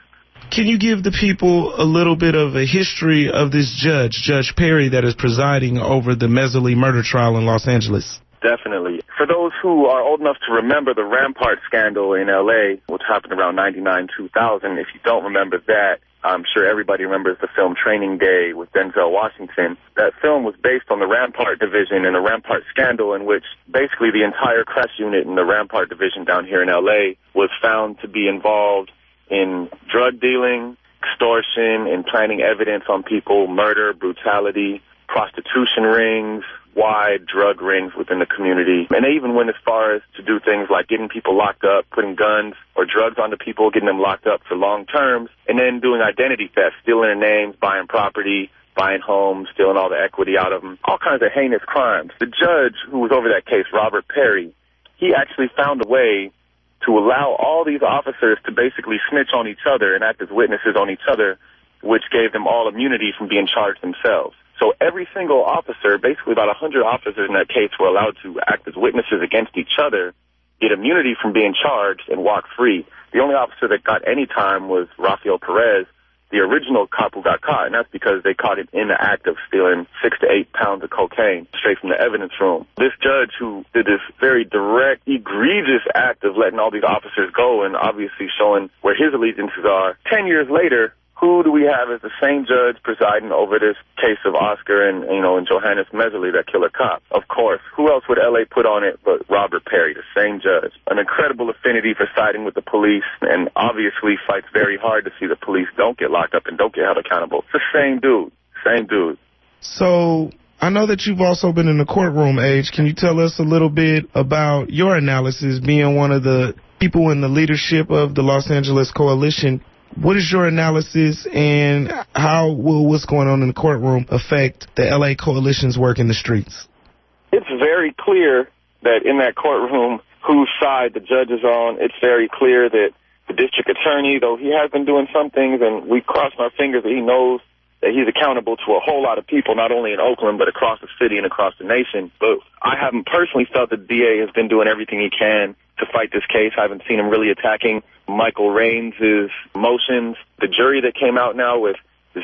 Can you give the people a little bit of a history of this judge, Judge Perry, that is presiding over the Mehserle murder trial in Los Angeles? Definitely. For those who are old enough to remember the Rampart scandal in L.A., which happened around 99-2000, if you don't remember that, I'm sure everybody remembers the film Training Day with Denzel Washington. That film was based on the Rampart division and the Rampart scandal, in which basically the entire crash unit in the Rampart division down here in L.A. was found to be involved in drug dealing, extortion, and planting evidence on people, murder, brutality, prostitution rings, wide drug rings within the community. And they even went as far as to do things like getting people locked up, putting guns or drugs onto people, getting them locked up for long terms, and then doing identity theft, stealing their names, buying property, buying homes, stealing all the equity out of them, all kinds of heinous crimes. The judge who was over that case, Robert Perry, he actually found a way to allow all these officers to basically snitch on each other and act as witnesses on each other, which gave them all immunity from being charged themselves. So every single officer, basically about 100 officers in that case, were allowed to act as witnesses against each other, get immunity from being charged, and walk free. The only officer that got any time was Rafael Perez, the original cop who got caught, and that's because they caught him in the act of stealing 6 to 8 pounds of cocaine straight from the evidence room. This judge who did this very direct, egregious act of letting all these officers go and obviously showing where his allegiances are, 10 years later, who do we have as the same judge presiding over this case of Oscar and Johannes Mehserle, that killer cop? Of course. Who else would L.A. put on it but Robert Perry, the same judge? An incredible affinity for siding with the police, and obviously fights very hard to see the police don't get locked up and don't get held accountable. It's the same dude. Same dude. So I know that you've also been in the courtroom, Age. Can you tell us a little bit about your analysis, being one of the people in the leadership of the Los Angeles Coalition? What is your analysis, and how will what's going on in the courtroom affect the L.A. Coalition's work in the streets? It's very clear that in that courtroom whose side the judge is on. It's very clear that the district attorney, though he has been doing some things, and we cross our fingers that he knows that he's accountable to a whole lot of people, not only in Oakland, but across the city and across the nation. But I haven't personally felt that the DA has been doing everything he can to fight this case. I haven't seen him really attacking Michael Raines' motions. The jury that came out now with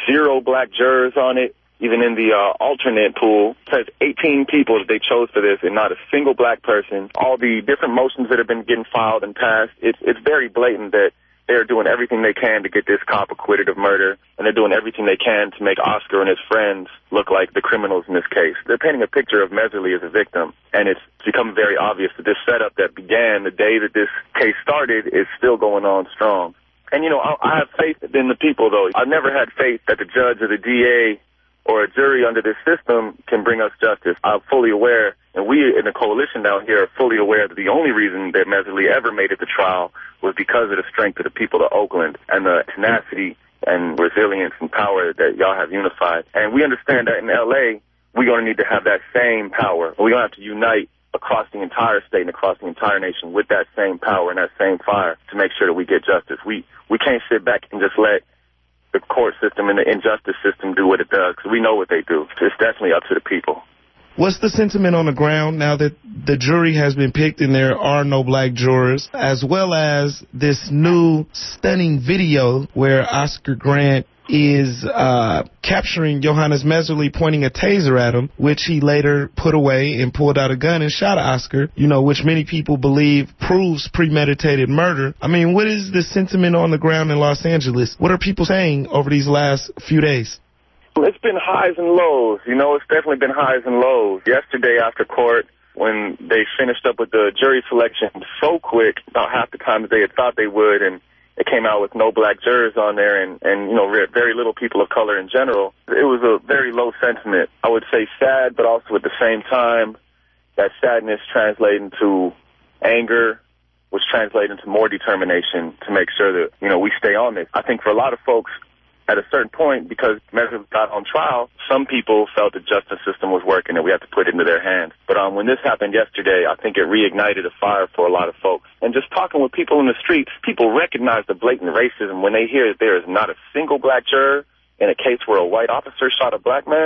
0 black jurors on it, even in the alternate pool, says 18 people that they chose for this and not a single black person. All the different motions that have been getting filed and passed, it's very blatant that they're doing everything they can to get this cop acquitted of murder, and they're doing everything they can to make Oscar and his friends look like the criminals in this case. They're painting a picture of Mehserle as a victim, and it's become very obvious that this setup that began the day that this case started is still going on strong. And, you know, I have faith in the people, though. I've never had faith that the judge or the DA or a jury under this system can bring us justice. I'm fully aware, and we in the coalition down here are fully aware that the only reason that Mehserle ever made it to trial was because of the strength of the people of Oakland and the tenacity and resilience and power that y'all have unified. And we understand that in L.A., we're going to need to have that same power. We're going to have to unite across the entire state and across the entire nation with that same power and that same fire to make sure that we get justice. We can't sit back and just let the court system and the injustice system do what it does, because we know what they do. It's definitely up to the people. What's the sentiment on the ground now that the jury has been picked and there are no black jurors, as well as this new stunning video where Oscar Grant is capturing Johannes Mehserle pointing a taser at him, which he later put away and pulled out a gun and shot Oscar, you know, which many people believe proves premeditated murder. I mean, what is the sentiment on the ground in Los Angeles? What are people saying over these last few days? It's been highs and lows. You know, it's definitely been highs and lows. Yesterday after court, when they finished up with the jury selection so quick, about half the time that they had thought they would, and it came out with no black jurors on there and you know, very little people of color in general. It was a very low sentiment. I would say sad, but also at the same time, that sadness translated into anger, which translated into more determination to make sure that, you know, we stay on this. I think for a lot of folks, at a certain point, because Mehserle got on trial, some people felt the justice system was working and we had to put it into their hands. But when this happened yesterday, I think it reignited a fire for a lot of folks. And just talking with people in the streets, people recognize the blatant racism when they hear that there is not a single black juror in a case where a white officer shot a black man.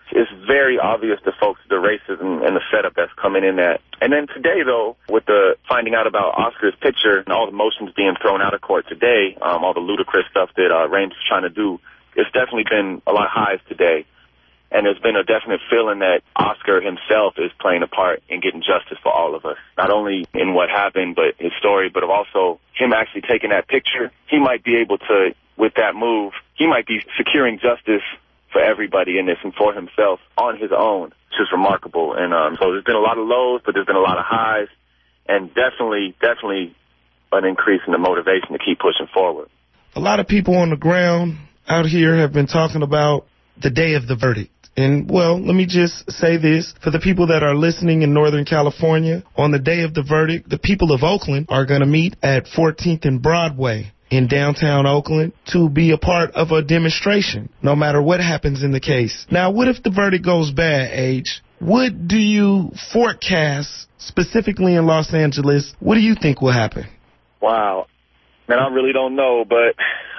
It's very obvious to folks the racism and the setup that's coming in that. And then today, though, with the finding out about Oscar's picture and all the motions being thrown out of court today, all the ludicrous stuff that Reigns is trying to do, it's definitely been a lot of highs today. And there's been a definite feeling that Oscar himself is playing a part in getting justice for all of us. Not only in what happened, but his story, but also him actually taking that picture. He might be able to, with that move, he might be securing justice for everybody in this and for himself on his own. It's just remarkable. And so there's been a lot of lows, but there's been a lot of highs, and definitely an increase in the motivation to keep pushing forward. A lot of people on the ground out here have been talking about the day of the verdict. And, well, let me just say this. For the people that are listening in Northern California, on the day of the verdict, the people of Oakland are going to meet at 14th and Broadway in downtown Oakland to be a part of a demonstration, no matter what happens in the case. Now, what if the verdict goes bad, Age? What do you forecast, specifically in Los Angeles, what do you think will happen? Wow. Man, I really don't know, but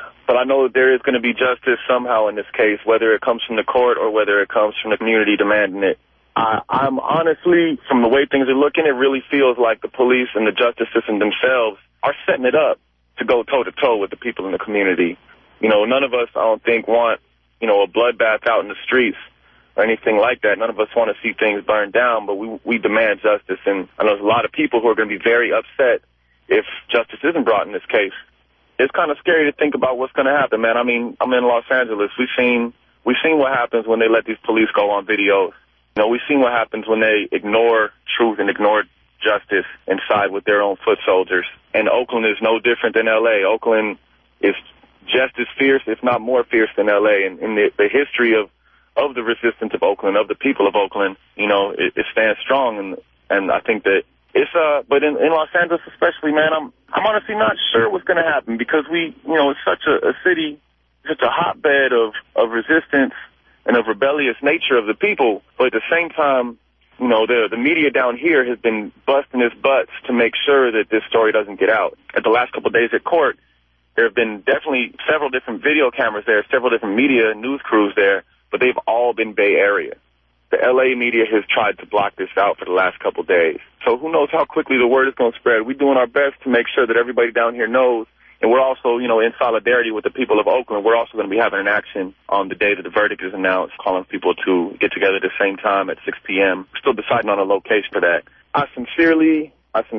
I know that there is going to be justice somehow in this case, whether it comes from the court or whether it comes from the community demanding it. I'm honestly, from the way things are looking, it really feels like the police and the justice system themselves are setting it up to go toe-to-toe with the people in the community. You know, none of us, I don't think, want, a bloodbath out in the streets or anything like that. None of us want to see things burned down, but we demand justice. And I know there's a lot of people who are going to be very upset if justice isn't brought in this case. It's kind of scary to think about what's going to happen, man. I mean, I'm in Los Angeles. We've seen what happens when they let these police go on videos. We've seen what happens when they ignore truth and ignore justice and side with their own foot soldiers. And Oakland is no different than L.A. Oakland is just as fierce, if not more fierce than L.A. And in the history of the resistance of Oakland, of the people of Oakland, it stands strong. And I think that but in Los Angeles especially, man, I'm honestly not sure what's going to happen because it's such a city, such a hotbed of resistance and of rebellious nature of the people. But at the same time, the media down here has been busting its butts to make sure that this story doesn't get out. At the last couple of days at court, there have been definitely several different video cameras there, several different media and news crews there, but they've all been Bay Area. The L.A. media has tried to block this out for the last couple of days. So who knows how quickly the word is going to spread. We're doing our best to make sure that everybody down here knows. And we're also, in solidarity with the people of Oakland, we're also going to be having an action on the day that the verdict is announced, calling people to get together at the same time at 6 p.m. We're still deciding on a location for that. I sincerely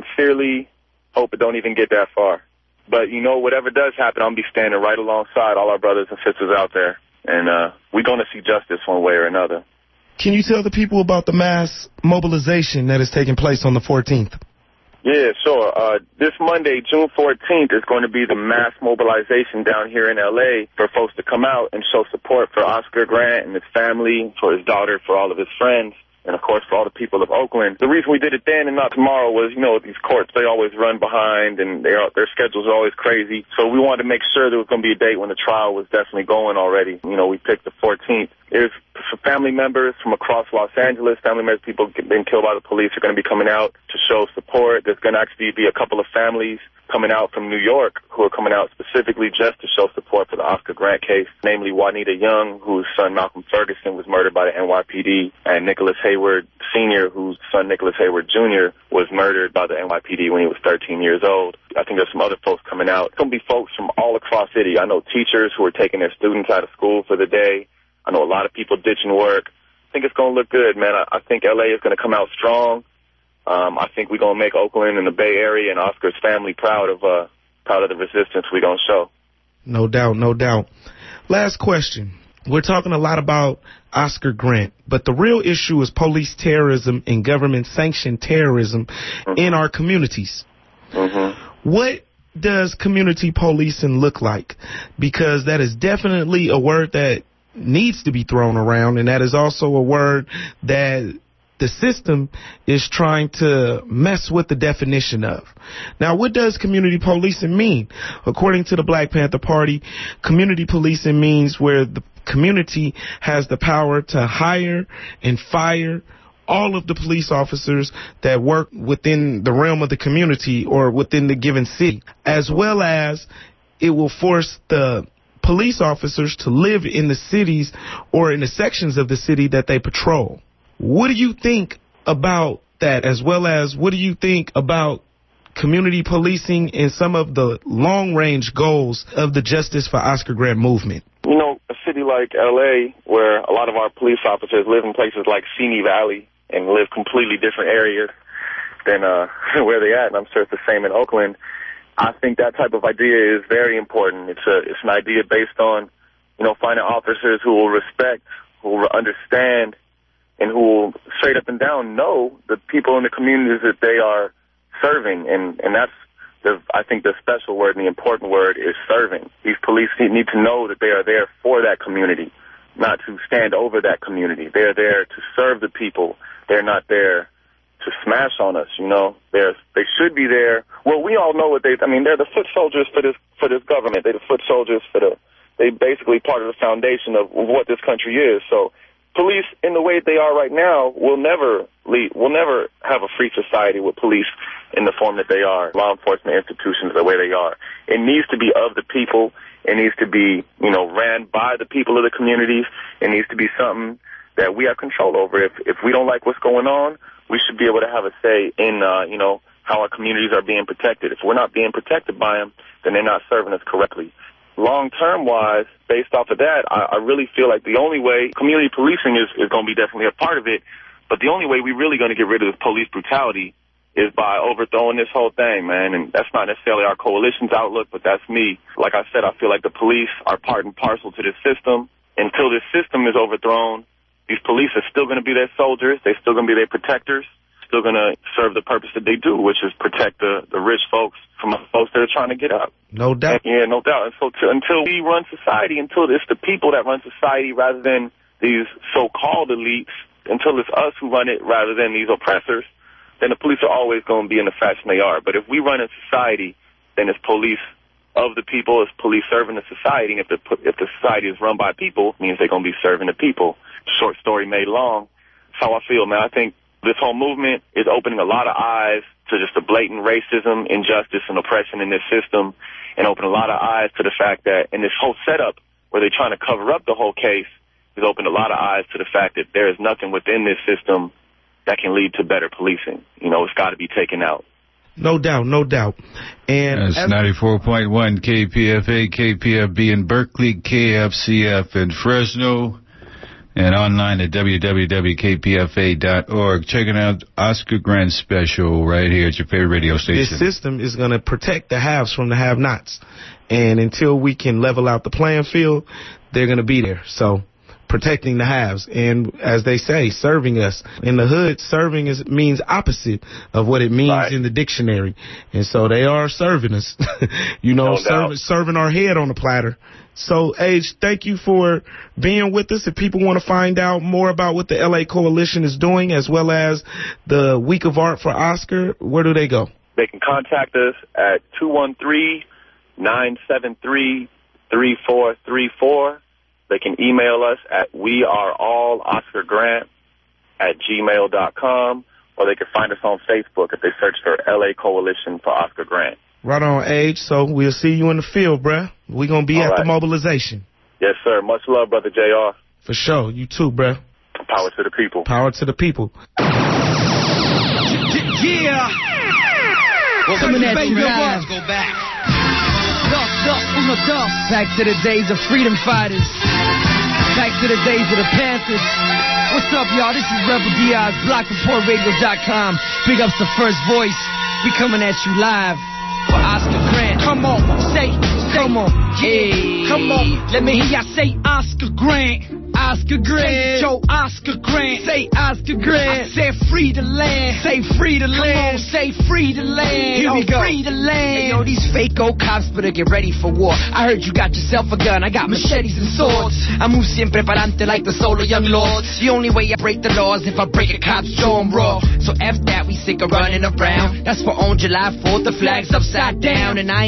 hope it don't even get that far. But, whatever does happen, I'll be standing right alongside all our brothers and sisters out there. And we're going to see justice one way or another. Can you tell the people about the mass mobilization that is taking place on the 14th? Yeah, sure. This Monday, June 14th, is going to be the mass mobilization down here in L.A. for folks to come out and show support for Oscar Grant and his family, for his daughter, for all of his friends, and, of course, for all the people of Oakland. The reason we did it then and not tomorrow was, these courts, they always run behind, and their schedules are always crazy. So we wanted to make sure there was going to be a date when the trial was definitely going already. We picked the 14th. There's family members from across Los Angeles, family members, people been killed by the police are going to be coming out to show support. There's going to actually be a couple of families coming out from New York who are coming out specifically just to show support for the Oscar Grant case, namely Juanita Young, whose son Malcolm Ferguson was murdered by the NYPD, and Nicholas Hayward Sr., whose son Nicholas Hayward Jr. was murdered by the NYPD when he was 13 years old. I think there's some other folks coming out. It's going to be folks from all across the city. I know teachers who are taking their students out of school for the day. I know a lot of people ditching work. I think it's going to look good, man. I think L.A. is going to come out strong. I think we're going to make Oakland and the Bay Area and Oscar's family proud of the resistance we're going to show. No doubt, no doubt. Last question. We're talking a lot about Oscar Grant, but the real issue is police terrorism and government-sanctioned terrorism in our communities. What does community policing look like? Because that is definitely a word that needs to be thrown around, and that is also a word that the system is trying to mess with the definition of. Now, what does community policing mean? According to the Black Panther Party, community policing means where the community has the power to hire and fire all of the police officers that work within the realm of the community or within the given city, as well as it will force the police officers to live in the cities or in the sections of the city that they patrol. What do you think about that, as well as what do you think about community policing and some of the long-range goals of the Justice for Oscar Grant movement? You know, a city like L.A., where a lot of our police officers live in places like Simi Valley and live completely different areas than where they at, and I'm sure it's the same in Oakland, I think that type of idea is very important. It's an idea based on, you know, finding officers who will respect, who will understand, and who will straight up and down know the people in the communities that they are serving. And that's, I think, the special word and the important word is serving. These police need to know that they are there for that community, not to stand over that community. They're there to serve the people. They're not there to smash on us, you know. They should be there. Well, we all know what they're the foot soldiers for this government. They're the foot soldiers they basically part of the foundation of what this country is. So police, in the way they are right now, will never have a free society with police in the form that they are, law enforcement institutions the way they are. It needs to be of the people. It needs to be, you know, ran by the people of the communities. It needs to be something that we have control over. If we don't like what's going on, we should be able to have a say in, you know, how our communities are being protected. If we're not being protected by them, then they're not serving us correctly. Long-term wise, based off of that, I really feel like the only way community policing is going to be definitely a part of it, but the only way we're really going to get rid of this police brutality is by overthrowing this whole thing, man. And that's not necessarily our coalition's outlook, but that's me. Like I said, I feel like the police are part and parcel to this system. Until this system is overthrown, these police are still going to be their soldiers. They're still going to be their protectors, still going to serve the purpose that they do, which is protect the rich folks from folks that are trying to get up. No doubt. Yeah, no doubt. And so until we run society, until it's the people that run society rather than these so-called elites, until it's us who run it rather than these oppressors, then the police are always going to be in the fashion they are. But if we run a society, then it's police of the people, it's police serving the society. And if the society is run by people, it means they're going to be serving the people. Short story made long. That's how I feel, man. I think this whole movement is opening a lot of eyes to just the blatant racism, injustice, and oppression in this system, and opening a lot of eyes to the fact that in this whole setup where they're trying to cover up the whole case, has opened a lot of eyes to the fact that there is nothing within this system that can lead to better policing. You know, it's got to be taken out. No doubt, no doubt. And that's 94.1 KPFA, KPFB in Berkeley, KFCF in Fresno, and online at www.kpfa.org. Checking out Oscar Grant Special right here at your favorite radio station. This system is going to protect the haves from the have-nots. And until we can level out the playing field, they're going to be there. So protecting the haves, and as they say, serving us. In the hood, serving means opposite of what it means in the dictionary. And so they are serving us, you know, serving our head on the platter. So, Age, thank you for being with us. If people want to find out more about what the LA Coalition is doing, as well as the Week of Art for Oscar, where do they go? They can contact us at 213-973-3434. They can email us at wearealloscargrant@gmail.com, or they can find us on Facebook if they search for LA Coalition for Oscar Grant. Right on, Age. So we'll see you in the field, bruh. We're going to be at the mobilization. Yes, sir. Much love, Brother JR. For sure. You too, bruh. Power to the people. Power to the people. Yeah. Well, coming at you live. Go back. Back to the days of freedom fighters. Back to the days of the Panthers. What's up, y'all? This is Rebel Diaz, BlockReportRadio.com. Big ups to First Voice. We coming at you live for Oscar Grant. Come on, come on, hey, come on. Let me hear y'all say Oscar Grant. Oscar Grant. Say Joe Oscar Grant. Say Oscar Grant. I said free the land. Say free the land. Come on, say free the land. Here we go. Free the land. Hey, yo, these fake old cops better get ready for war. I heard you got yourself a gun. I got machetes and swords. I move siempre parante like the soul of young lords. The only way I break the laws if I break a cop's jaw, I'm raw. So F that, we sick of running around. That's for on July 4th, the flag's upside down. And I ain't even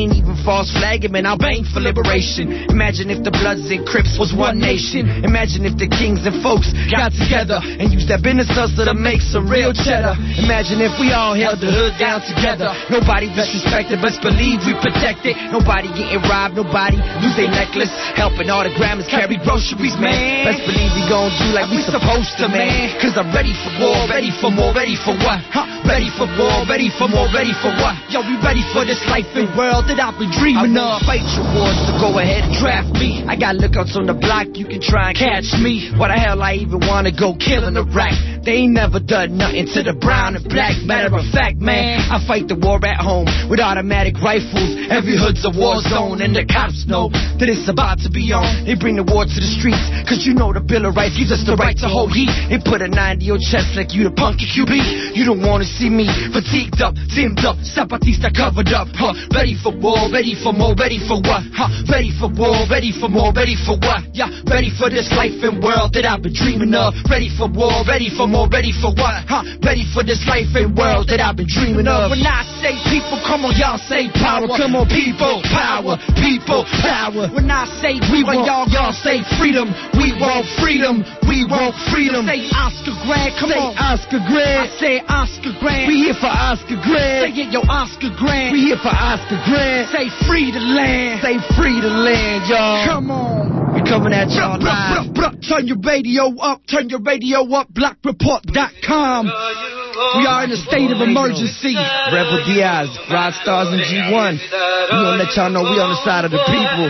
false flag, man, I'll bang for liberation. Imagine if the Bloods and Crips was one nation. Imagine if the kings and folks got together and used that business hustle to make some real cheddar. Imagine if we all held the hood down together. Nobody disrespected, but believe we protect it. Nobody getting robbed, nobody lose their necklace. Helping all the grandmas carry groceries, man. Best believe we gon' do like we supposed to, man. Cause I'm ready for war, ready for more, ready for what? Ready for war, ready for more, ready for what? Yo, we ready for this life and world that I've been dreaming of. Fight your wars, so go ahead and draft me. I got lookouts on the block, you can try and catch me. Why the hell I even wanna go killing a rat? They ain't never done nothing to the brown and black. Matter of fact, man, I fight the war at home with automatic rifles. Every hood's a war zone, and the cops know that it's about to be on. They bring the war to the streets, cause you know the Bill of Rights gives us the right to hold heat. They put a 90 on your chest like you the punky QB. You don't wanna see me fatigued up, teamed up, Zapatista covered up, Ready for war, ready for more, ready for what? Ready for war, ready for more, ready for what? Yeah, ready for this life and world that I've been dreaming of. Ready for war, ready for more, ready for what? Ready for this life and world that I've been dreaming of. When I say people, come on, y'all say power. Come on, people, power, people, power. When I say we want y'all say freedom. We want freedom, we want freedom. Say Oscar Grant, come on, Oscar Grant. I say Oscar Grant. We here for Oscar Grant. Say it, yo, Oscar Grant. We here for Oscar Grant. Say free the land. Say free the land, y'all. Come on. We coming at y'all live. Turn your radio up, turn your radio up, blackreport.com. We are in a state of emergency. Rebel Diaz, Rod Stars, and G1. We gonna let y'all know we on the side of the people.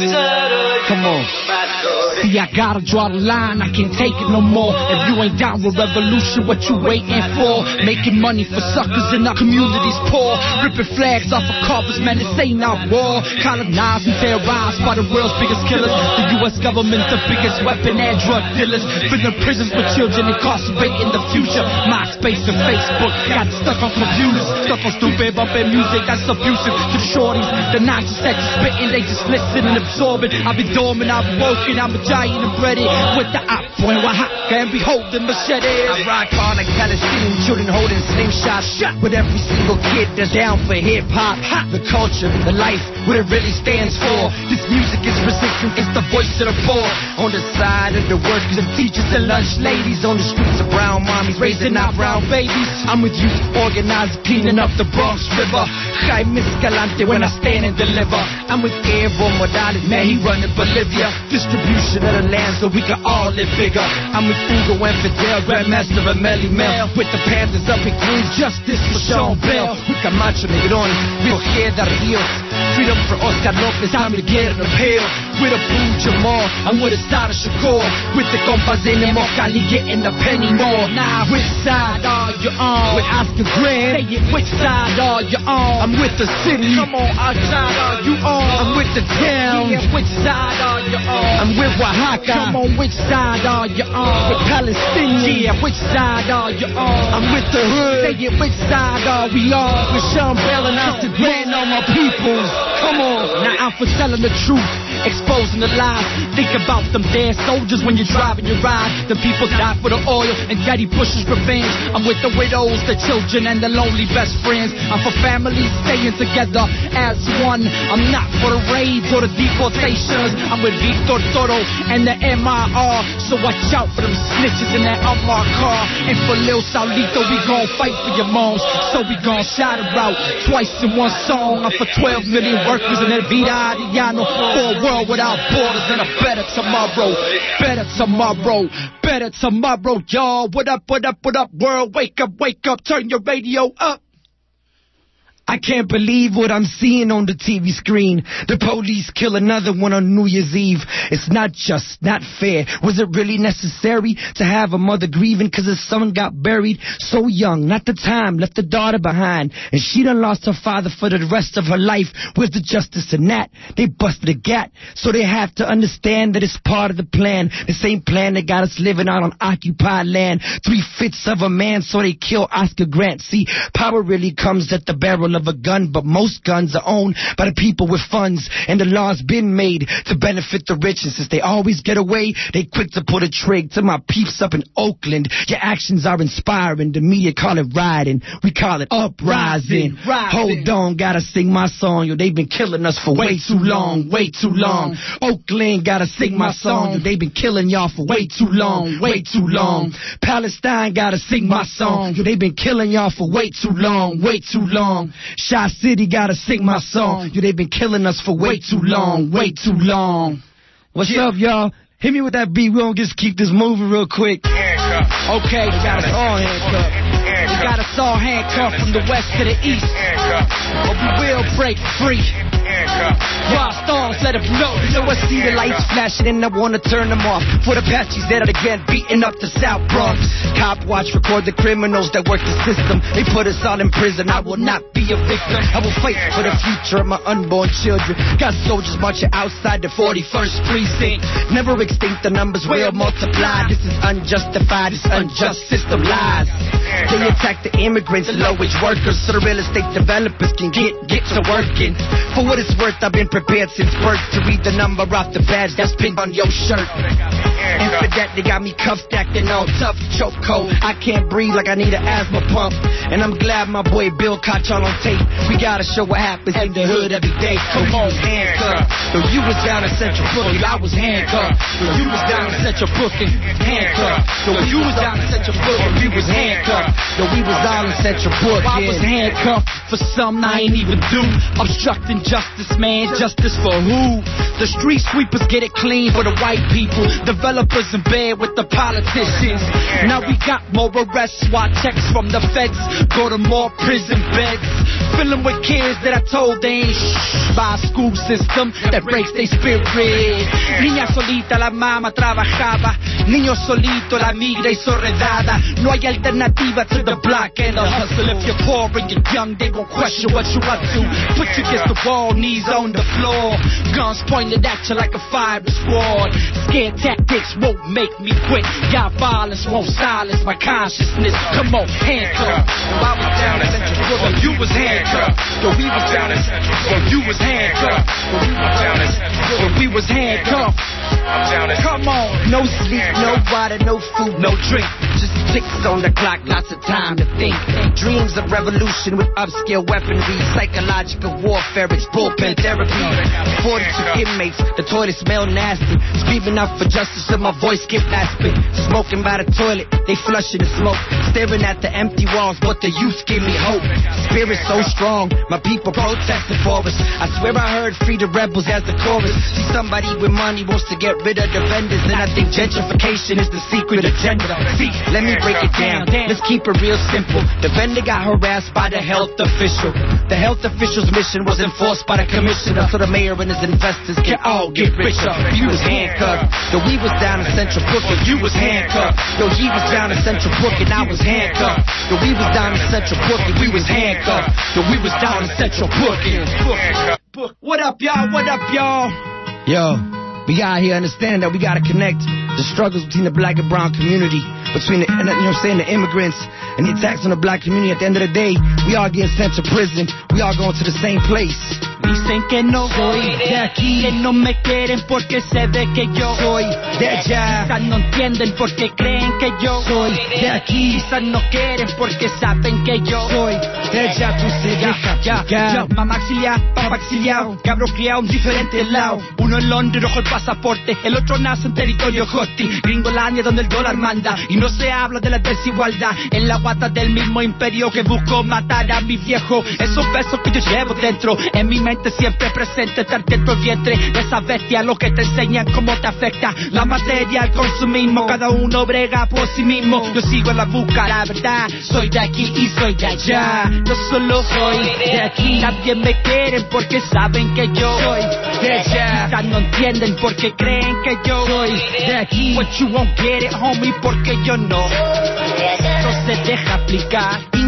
Come on. See, I gotta draw the line, I can't take it no more. If you ain't down with revolution, what you waiting for? Making money for suckers in our communities poor. Ripping flags off of covers, man, this ain't our war. Colonized and terrorized by the world's biggest killers. The U.S. government, the biggest weapon and drug dealers. Filling prisons with children, incarcerating the future. MySpace and Facebook got stuck on computers. Stuck on stupid bumping music that's abusive to the shorties. The nonsense that you spitting, they just listen and absorb it. I've been dormant, I've been woken, I'm a giant and breaded. With the oppo and Oaxaca and beholding machetes. I rock hard like Palestinian children holding slingshots. With every single kid that's down for hip-hop. The culture, the life, what it really stands for. This music is resistance, it's the voice of the poor. On the side of the workers and teachers and lunch ladies. On the streets of brown mommies raising our brown babies. I'm with you, organized, cleaning up the Bronx River. Jaime Escalante when I stand and deliver. I'm with Evo Morales, man, he running Bolivia. Distribution of the land so we can all live bigger. I'm with Hugo and Fidel, Grandmaster of Melly Mel. With the Panthers up in Queens, justice for Sean Bell. With Camacho Negrón, Rio Queda Rios. Freedom for Oscar Lopez, time to get an appeal. With a Boo Jamal, I'm with a Star Shakur. With the compas in the Mocali, getting a penny more. Nah, which side are you on? With Oscar Grant, say it, which side are you on? I'm with the city, come on, our side are you on? I'm with the town, yeah, which side are you on? I'm with Oaxaca, come on, which side are you on? With Palestine, yeah, which side are you on? I'm with the hood, say it, which side are we on? With Sean Bell and Oscar Grant, all my peoples, come on. Now I'm for telling the truth, exposing the lies. Think about them dead soldiers when you're driving your ride. The people die for the oil and Daddy Bush's revenge. I'm with the widows, the children, and the lonely best friends. I'm for families staying together as one. I'm not for the raids or the deportations. I'm with Victor Toro and the MIR. So watch out for them snitches in that unmarked car. And for Lil Saulito, we gon' fight for your moms. So we gon' shout it out twice in one song. I'm for 12 million workers in El Vida Arellano. For a world without borders and a better tomorrow. Better tomorrow. Better tomorrow, y'all. What up, what up, what up, world? Wake up, turn your radio up. I can't believe what I'm seeing on the TV screen. The police kill another one on New Year's Eve. It's not just, not fair. Was it really necessary to have a mother grieving because her son got buried so young? Not the time, left the daughter behind. And she done lost her father for the rest of her life. Where's the justice in that? They busted a gat, so they have to understand that it's part of the plan. The same plan that got us living out on occupied land. 3/5 of a man, so they kill Oscar Grant. See, power really comes at the barrel of a gun, but most guns are owned by the people with funds, and the law's been made to benefit the rich, and since they always get away, they quick to pull a trig. To my peeps up in Oakland, your actions are inspiring. The media call it riding, we call it uprising. Hold on, gotta sing my song, yo, they've been killing us for way too long, way too long. Oakland, gotta sing my song, yo, they've been killing y'all for way too long, way too long. Palestine, gotta sing my song, yo, they've been killing y'all for way too long, way too long. Shot City, gotta sing my song, yo, they've been killing us for way too long, way too long. What's up, y'all? Hit me with that beat. We gonna just keep this moving real quick. Okay, we got us all handcuffed. We got us all handcuffed from the west to the east. But we will break free. Raw stars, let them know. You know I see the lights flashing and I wanna turn them off. For the Apaches that are again beating up the South Bronx. Cop watch, record the criminals that work the system. They put us all in prison. I will not be a victim. I will fight for the future of my unborn children. Got soldiers marching outside the 41st precinct. Never extinct, the numbers will multiply. This is unjustified, this unjust system lies. They attack the immigrants, the low-wage workers, so the real estate developers can get to working. For what it's worth, I've been prepared since birth to read the number off the badge that's pinned on your shirt. And for that, they got me cuffed, acting all tough, choke cold. I can't breathe like I need an asthma pump. And I'm glad my boy Bill caught y'all on tape. We gotta show what happens in the hood every day. Come on, handcuffed. Yo, you was down in Central Booking, I was handcuffed. Yo, you was down in Central Booking, handcuffed. Yo, you was down in Central Booking, we was handcuffed. Yo, we was all in Central Booking. I was handcuffed for something I ain't even do. Obstructing justice, man, justice for who? The street sweepers get it clean for the white people. Developers in bed with the politicians. Now we got more arrests, SWAT checks from the feds. Go to more prison beds. Filling with kids that I told they ain't by a school system that breaks their spirit. Niña solita, la mama trabajaba. Niño solito, la migra y sorredada. No hay alternativa to the block and the hustle. If you're poor and you're young, they gon' question what you up to. Put you against the wall, knees on the floor. Guns pointed at you like a fire squad. Scared tactics won't make me quit. Y'all violence won't silence my consciousness. Come on, handcuffed. I was down in Central Booking, you was handcuffed. Yo, we was down in Central Booking, you was handcuffed. Yo, we was down in Central Booking, we was handcuffed. Come on, no sleep, no water, no food, no drink. Just ticks on the clock, lots of time to think. Dreams of revolution with upscale weaponry. Psychological warfare, it's bullpen therapy. 42 inmates, the toilet smell nasty. Screaming out for justice till my voice get raspy. Smoking by the toilet, they flushing the smoke. Staring at the empty walls, but the youth give me hope. Spirit so strong, my people protesting for us. I swear I heard free the rebels as the chorus. See somebody with money wants to get rid of the vendors, and I think gentrification is the secret agenda. See, let me break it down. Let's keep it real simple. The vendor got harassed by the health official. The health official's mission was enforced by the commissioner, so the mayor and his investors can all get richer. You was handcuffed. Yo, we was down in Central Booking. You was handcuffed. Yo, he was down in Central Booking. I was handcuffed. Yo, we was down in Central Booking. We was handcuffed. Yo, we was down in Central Booking. What up, y'all? What up, y'all? Yo, we out here understand that we gotta connect the struggles between the black and brown community, between the, the immigrants and the attacks on the black community. At the end of the day, we all getting sent to prison. We all going to the same place. Dicen que no soy de aquí, que no me quieren porque se ve que yo soy de allá. Quizás no entienden porque creen que yo soy de aquí. Quizás no quieren porque saben que yo soy de allá. Tú se deja, ya, mamá exiliada, papá exiliado, cabro criado en diferentes lados. Uno en Londres, rojo el pasaporte, el otro nace en territorio hostil. Gringolandia donde el dólar manda y no se habla de la desigualdad. En la guata del mismo imperio que buscó matar a mi viejo. Esos besos que yo llevo dentro, en mi mente siempre presente, estar dentro del vientre de esa bestia. Lo que te enseñan cómo te afecta la materia, el consumismo. Cada uno brega por sí mismo. Yo sigo en la busca, la verdad. Soy de aquí y soy de allá. Yo solo soy de aquí. Nadie me quiere porque saben que yo soy de allá. Quizás no entienden porque creen que yo soy de aquí. But you won't get it, homie, porque yo no. No se deja aplicar.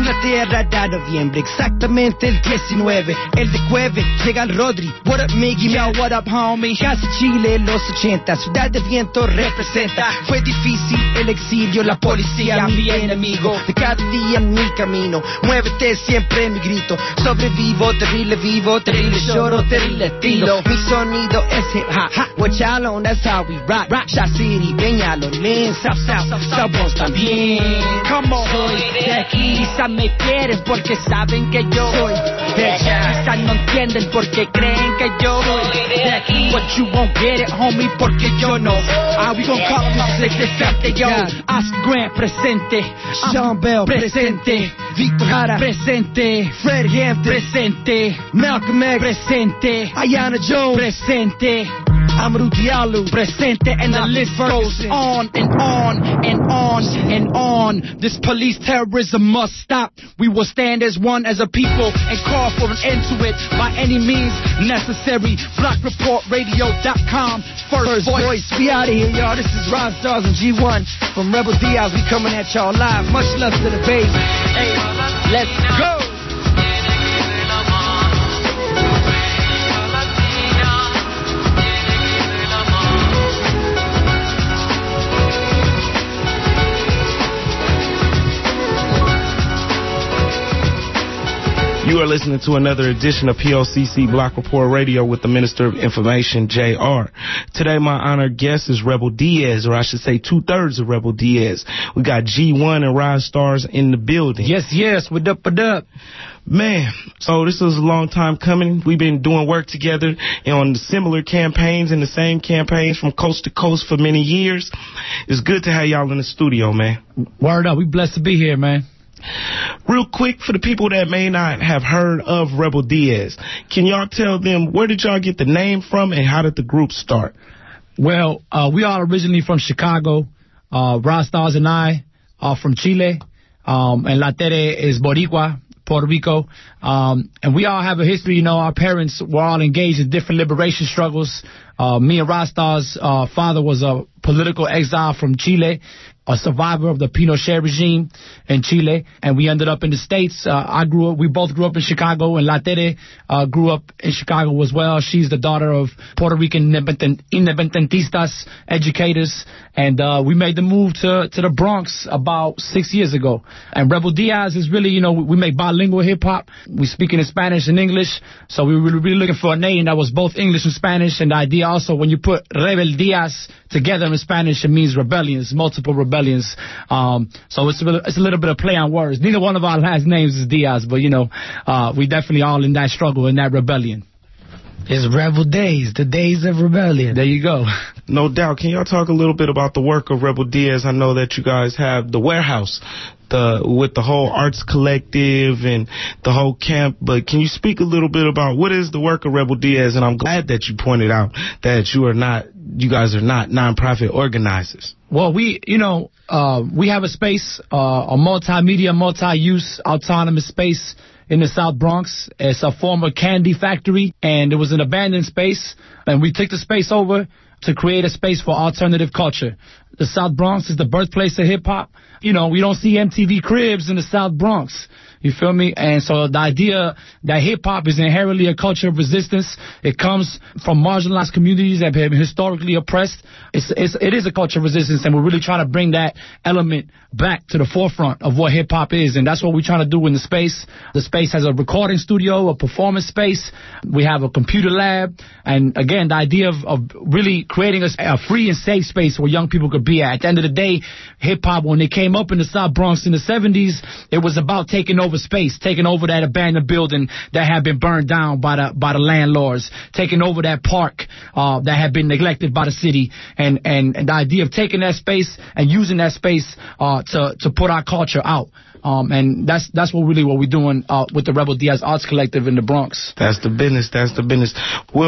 una tierra da noviembre, exactamente el 19. El de Cueve, llega el Rodri. What up, Miggy? Yo, what up, homie? Casi Chile, los 80. Ciudad de Viento representa. Fue difícil el exilio, la policía, mi enemigo. De cada día en mi camino, muévete siempre mi grito. Sobrevivo, vivo, terrible lloro, terrible estilo. Mi sonido es hip hop. What y'all on, that's how we rock. Shot City, Peñalolén, South Bronx también. Come on. Soy de aquí, quizás me quieren porque saben que yo soy de allá. Quizás no entienden porque creen que yo soy de aquí. But you won't get it, homie, porque yo no. We gon' call this decente, yo. Oscar Grant presente, Sean Bell presente, Victor Jara presente, Fred Hampton presente, Malcolm X presente, Ayanna Jones presente, Amadou Diallo presente, and the list goes on and on and on and on. This police terrorism must stop. We will stand as one as a people and call for an end to it by any means necessary. BlackReportRadio.com. First voice. We out of here, y'all. This is Ron Stars and G1 from Rebel Diaz. We coming at y'all live. Much love to the baby. Hey, let's go. You are listening to another edition of PLCC Black Report Radio with the Minister of Information, JR. Today, my honored guest is Rebel Diaz, or I should say 2/3 of Rebel Diaz. We got G1 and Rise Stars in the building. Yes, what up? Man, so this is a long time coming. We've been doing work together on similar campaigns and the same campaigns from coast to coast for many years. It's good to have y'all in the studio, man. Word up, we blessed to be here, man. Real quick, for the people that may not have heard of Rebel Diaz, can y'all tell them where did y'all get the name from and how did the group start? Well, we are originally from Chicago. Rise Stars and I are from Chile. And La Tere is Boricua, Puerto Rico. And we all have a history. You know, our parents were all engaged in different liberation struggles. Me and Rise Stars' father was a political exile from Chile, a survivor of the Pinochet regime in Chile, and we ended up in the States. We both grew up in Chicago, and La Tere grew up in Chicago as well. She's the daughter of Puerto Rican independentistas, educators, and we made the move to the Bronx about 6 years ago. And Rebel Diaz is really, you know, we make bilingual hip-hop. We speak in Spanish and English, so we were really looking for a name that was both English and Spanish, and the idea also, when you put Rebel Diaz together in Spanish, it means rebellions, multiple rebellions. So it's a little bit of play on words. Neither one of our last names is Diaz, but, you know, we definitely all in that struggle, in that rebellion. It's Rebel Days, the days of rebellion. There you go. No doubt. Can y'all talk a little bit about the work of Rebel Diaz? I know that you guys have the warehouse with the whole arts collective and the whole camp, but can you speak a little bit about what is the work of Rebel Diaz? And I'm glad that you pointed out that you guys are not nonprofit organizers. Well, we have a space, a multimedia, multi-use, autonomous space in the South Bronx. It's a former candy factory, and it was an abandoned space, and we took the space over to create a space for alternative culture. The South Bronx is the birthplace of hip-hop. You know, we don't see MTV Cribs in the South Bronx. You feel me? And so the idea that hip-hop is inherently a culture of resistance, it comes from marginalized communities that have been historically oppressed. It is a culture of resistance, and we're really trying to bring that element back to the forefront of what hip-hop is, and that's what we're trying to do in the space. The space has a recording studio, a performance space. We have a computer lab, and again, the idea of really creating a free and safe space where young people could be at. At the end of the day, hip-hop, when it came up in the South Bronx in the 70s, it was about taking over space, taking over that abandoned building that had been burned down by the landlords, taking over that park that had been neglected by the city, and the idea of taking that space and using that space to put our culture out. And that's what we're doing with the Rebel Diaz Arts Collective in the Bronx. That's the business. Well,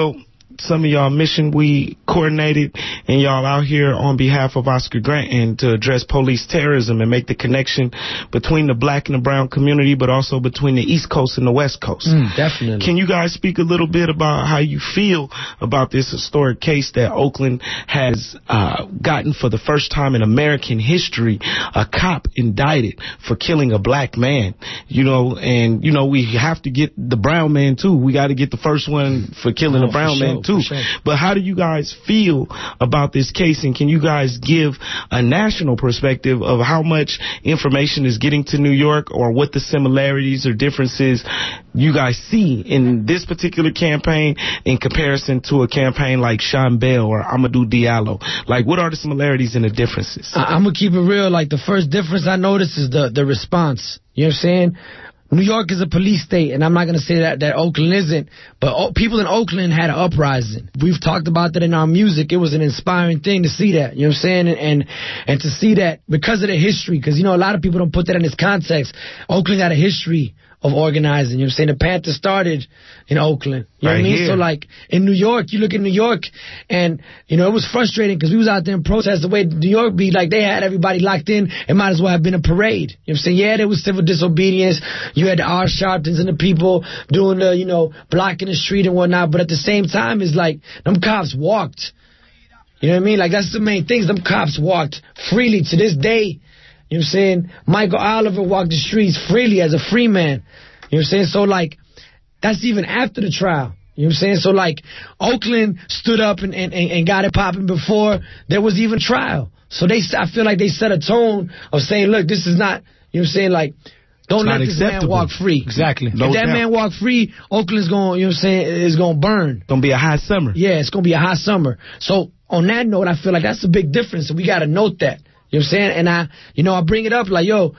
some of y'all mission we coordinated, and y'all out here on behalf of Oscar Grant and to address police terrorism and make the connection between the black and the brown community, but also between the East Coast and the West Coast. Definitely. Can you guys speak a little bit about how you feel about this historic case that Oakland has gotten for the first time in American history, a cop indicted for killing a black man? You know, and, you know, we have to get the brown man, too. We got to get the first one for killing a brown man, too. Sure. But how do you guys feel about this case, and can you guys give a national perspective of how much information is getting to New York, or what the similarities or differences you guys see in this particular campaign in comparison to a campaign like Sean Bell or Amadou Diallo? Like, what are the similarities and the differences? I'm going to keep it real. Like, the first difference I noticed is the response. You know what I'm saying? New York is a police state, and I'm not going to say that Oakland isn't, but people in Oakland had an uprising. We've talked about that in our music. It was an inspiring thing to see that, you know what I'm saying, and to see that because of the history, because, you know, a lot of people don't put that in its context. Oakland got a history of organizing, you know what I'm saying? The Panthers started in Oakland, you know what I mean? Here. So, like, in New York, you look at New York, and, you know, it was frustrating because we was out there in protest. The way New York be, like, they had everybody locked in. It might as well have been a parade, you know what I'm saying? Yeah, there was civil disobedience. You had the R. Sharptons and the people doing the, you know, blocking the street and whatnot, but at the same time, it's like, them cops walked. You know what I mean? Like, that's the main thing. Them cops walked freely to this day. You know what I'm saying? Michael Oliver walked the streets freely as a free man. You know what I'm saying? So, like, that's even after the trial. You know what I'm saying? So, like, Oakland stood up and got it popping before there was even trial. So I feel like they set a tone of saying, look, this is not, you know what I'm saying, like, don't let this man walk free. Exactly. If that man walk free, Oakland's going, you know what I'm saying, is going to burn. Going to be a hot summer. Yeah, it's going to be a hot summer. So, on that note, I feel like that's a big difference, and we got to note that. You know what I'm saying? And I bring it up like, yo,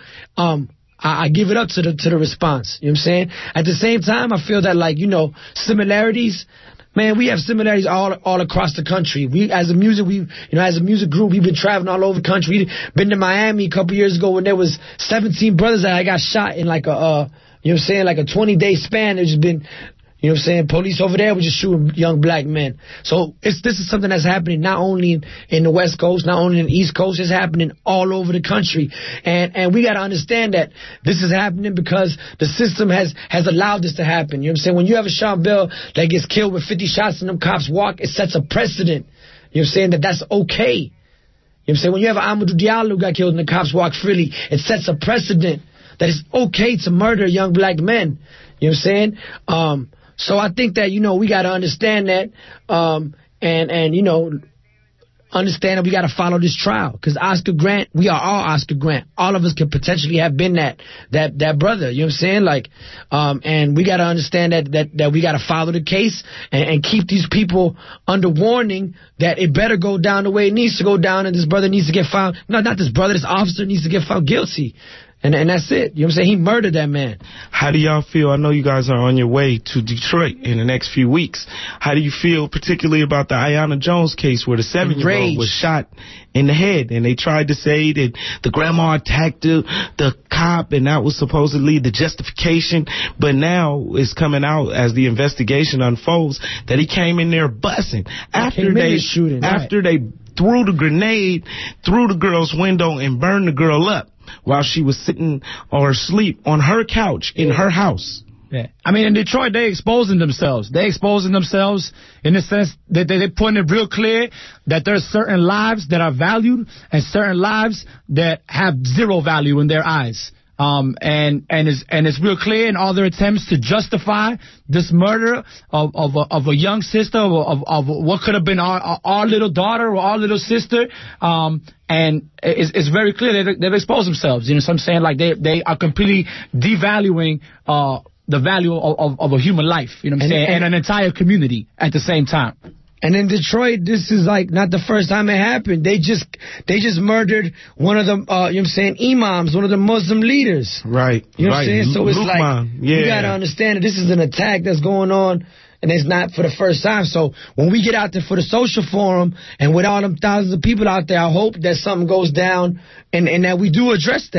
I give it up to the response. You know what I'm saying? At the same time, I feel that, like, you know, similarities, man, we have similarities all across the country. We, as a music group, we've been traveling all over the country. We've been to Miami a couple years ago when there was 17 brothers that got shot in like you know what I'm saying, like a 20-day span. There's just been, you know what I'm saying, police over there were just shooting young black men. So this is something that's happening not only in the West Coast, not only in the East Coast, it's happening all over the country. And we got to understand that this is happening because the system has allowed this to happen. You know what I'm saying? When you have a Sean Bell that gets killed with 50 shots and them cops walk, it sets a precedent. You know what I'm saying? That's okay. You know what I'm saying? When you have an Amadou Diallo who got killed and the cops walk freely, it sets a precedent that it's okay to murder young black men. You know what I'm saying? So I think that, you know, we got to understand that, and you know, understand that we got to follow this trial. Because Oscar Grant, we are all Oscar Grant. All of us could potentially have been that brother. You know what I'm saying? Like, and we got to understand that we got to follow the case and keep these people under warning that it better go down the way it needs to go down, and this brother needs to get found. No, not this brother. This officer needs to get found guilty. And that's it. You know what I'm saying? He murdered that man. How do y'all feel? I know you guys are on your way to Detroit in the next few weeks. How do you feel particularly about the Aiyana Jones case where the 7-year-old was shot in the head, and they tried to say that the grandma attacked the cop, and that was supposedly the justification, but now it's coming out as the investigation unfolds that he came in there busting after they threw the grenade through the girl's window and burned the girl up while she was sitting or asleep on her couch in her house. Yeah. I mean, in Detroit, they're exposing themselves. They're exposing themselves in the sense that they're putting it real clear that there's certain lives that are valued and certain lives that have zero value in their eyes. And it's real clear in all their attempts to justify this murder of a young sister, of what could have been our little daughter or our little sister. And it's very clear that they've exposed themselves. You know what I'm saying? Like they are completely devaluing the value of a human life. You know what I'm saying? And an entire community at the same time. And in Detroit, this is like not the first time it happened. They just murdered one of the, you know what I'm saying, imams, one of the Muslim leaders. Right. You know what I'm saying? So it's like, you got to understand that this is an attack that's going on, and it's not for the first time. So when we get out there for the social forum, and with all them thousands of people out there, I hope that something goes down and that we do address that.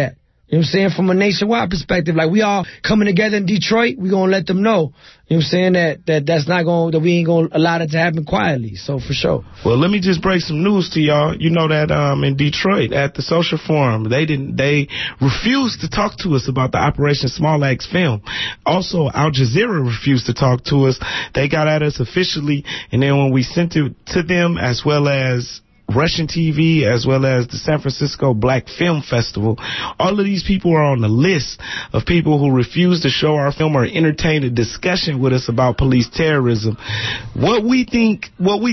You know what I'm saying? From a nationwide perspective, like we all coming together in Detroit, we gonna let them know. You know what I'm saying? That we ain't gonna allow that to happen quietly. So for sure. Well, let me just break some news to y'all. You know that in Detroit at the Social Forum, they refused to talk to us about the Operation Small Axe film. Also, Al Jazeera refused to talk to us. They got at us officially, and then when we sent it to them, as well as Russian TV, as well as the San Francisco Black Film Festival, all of these people are on the list of people who refuse to show our film or entertain a discussion with us about police terrorism. What we think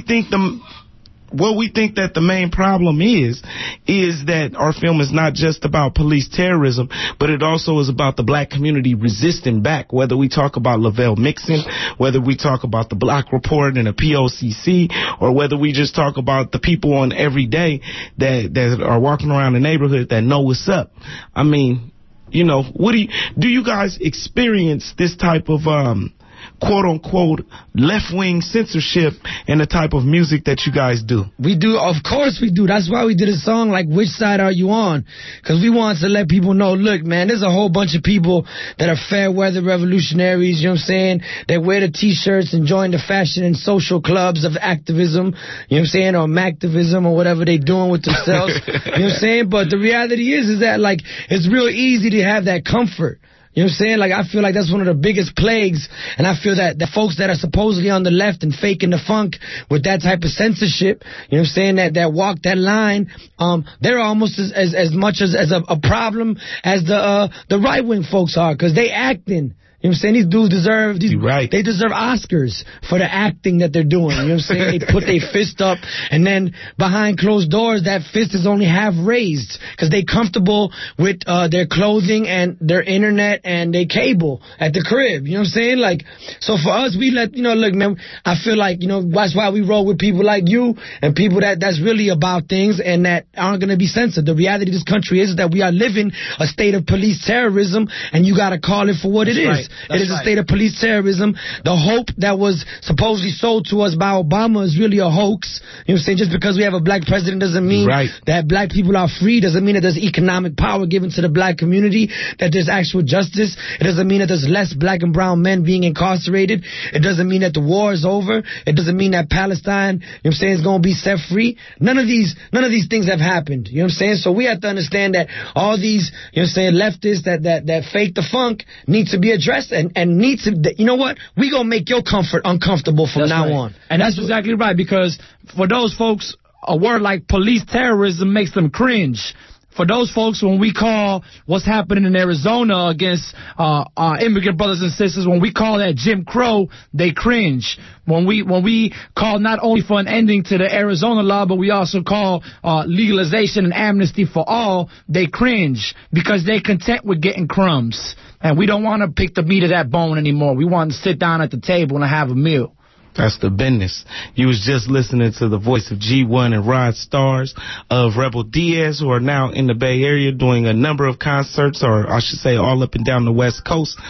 that the main problem is that our film is not just about police terrorism, but it also is about the black community resisting back, whether we talk about Lavelle Mixon, whether we talk about the Black Report and the POCC, or whether we just talk about the people on every day that are walking around the neighborhood that know what's up. I mean, you know, do you guys experience this type of quote-unquote left-wing censorship in the type of music that you guys do? We do. Of course we do. That's why we did a song like Which Side Are You On? Because we want to let people know, look, man, there's a whole bunch of people that are fair-weather revolutionaries, you know what I'm saying? They wear the T-shirts and join the fashion and social clubs of activism, you know what I'm saying, or Mactivism or whatever they doing with themselves, you know what I'm saying? But the reality is that, like, it's real easy to have that comfort. You know what I'm saying? Like, I feel like that's one of the biggest plagues, and I feel that the folks that are supposedly on the left and faking the funk with that type of censorship, you know what I'm saying, that walk that line, they're almost as much as a problem as the right-wing folks are, because they acting. You know what I'm saying? These dudes deserve, they deserve Oscars for the acting that they're doing. You know what I'm saying? They put their fist up, and then behind closed doors, that fist is only half raised because they comfortable with their clothing and their internet and their cable at the crib. You know what I'm saying? Like, so for us, we let, you know, look, man, I feel like, you know, that's why we roll with people like you and people that's really about things and that aren't going to be censored. The reality of this country is that we are living a state of police terrorism, and you got to call it for what it is. It is a state of police terrorism. The hope that was supposedly sold to us by Obama is really a hoax. You know what I'm saying? Just because we have a black president doesn't mean that black people are free. Doesn't mean that there's economic power given to the black community, that there's actual justice. It doesn't mean that there's less black and brown men being incarcerated. It doesn't mean that the war is over. It doesn't mean that Palestine, you know what I'm saying, is going to be set free. None of these things have happened. You know what I'm saying? So we have to understand that all these, you know what I'm saying, leftists that fake the funk need to be addressed and need to, you know what? We gonna make your comfort uncomfortable from now on. And that's exactly right, because for those folks, a word like police terrorism makes them cringe. For those folks, when we call what's happening in Arizona against our immigrant brothers and sisters, when we call that Jim Crow, they cringe. When we call not only for an ending to the Arizona law, but we also call legalization and amnesty for all, they cringe because they're content with getting crumbs. And we don't want to pick the meat of that bone anymore. We want to sit down at the table and have a meal. That's the business. You was just listening to the voice of G1 and Rod Stars of Rebel Diaz, who are now in the Bay Area doing a number of concerts, or I should say all up and down the West Coast.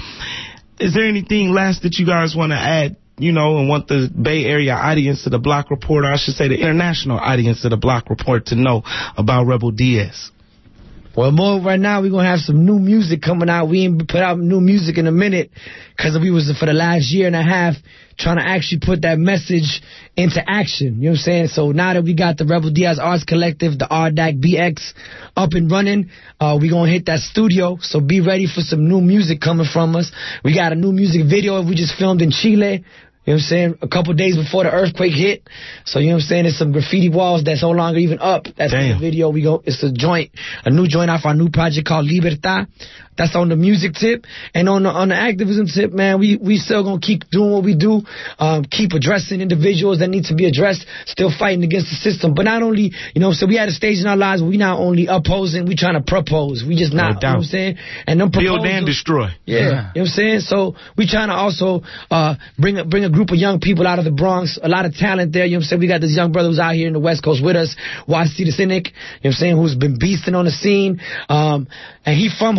Is there anything last that you guys want to add, you know, and want the Bay Area audience of the Block Report, or I should say the international audience of the Block Report, to know about Rebel Diaz? Well, more right now, we're going to have some new music coming out. We ain't put out new music in a minute because we was, for the last year and a half, trying to actually put that message into action. You know what I'm saying? So now that we got the Rebel Diaz Arts Collective, the RDAC BX, up and running, we're going to hit that studio. So be ready for some new music coming from us. We got a new music video we just filmed in Chile. You know what I'm saying? A couple days before the earthquake hit. So, you know what I'm saying? There's some graffiti walls that's no longer even up. That's in the video. It's a new joint off our new project called Libertad. That's on the music tip. And on the activism tip, man, we still gonna keep doing what we do, keep addressing individuals that need to be addressed, still fighting against the system. But not only, you know, so we had a stage in our lives where we not only opposing, we trying to propose. We just not, you know what I'm saying? And them build and destroy. Yeah. You know what I'm saying? So we trying to also bring a group of young people out of the Bronx, a lot of talent there. You know what I'm saying? We got this young brother who's out here in the West Coast with us, YC the Cynic, you know what I'm saying, who's been beasting on the scene. And he from Hunts Point.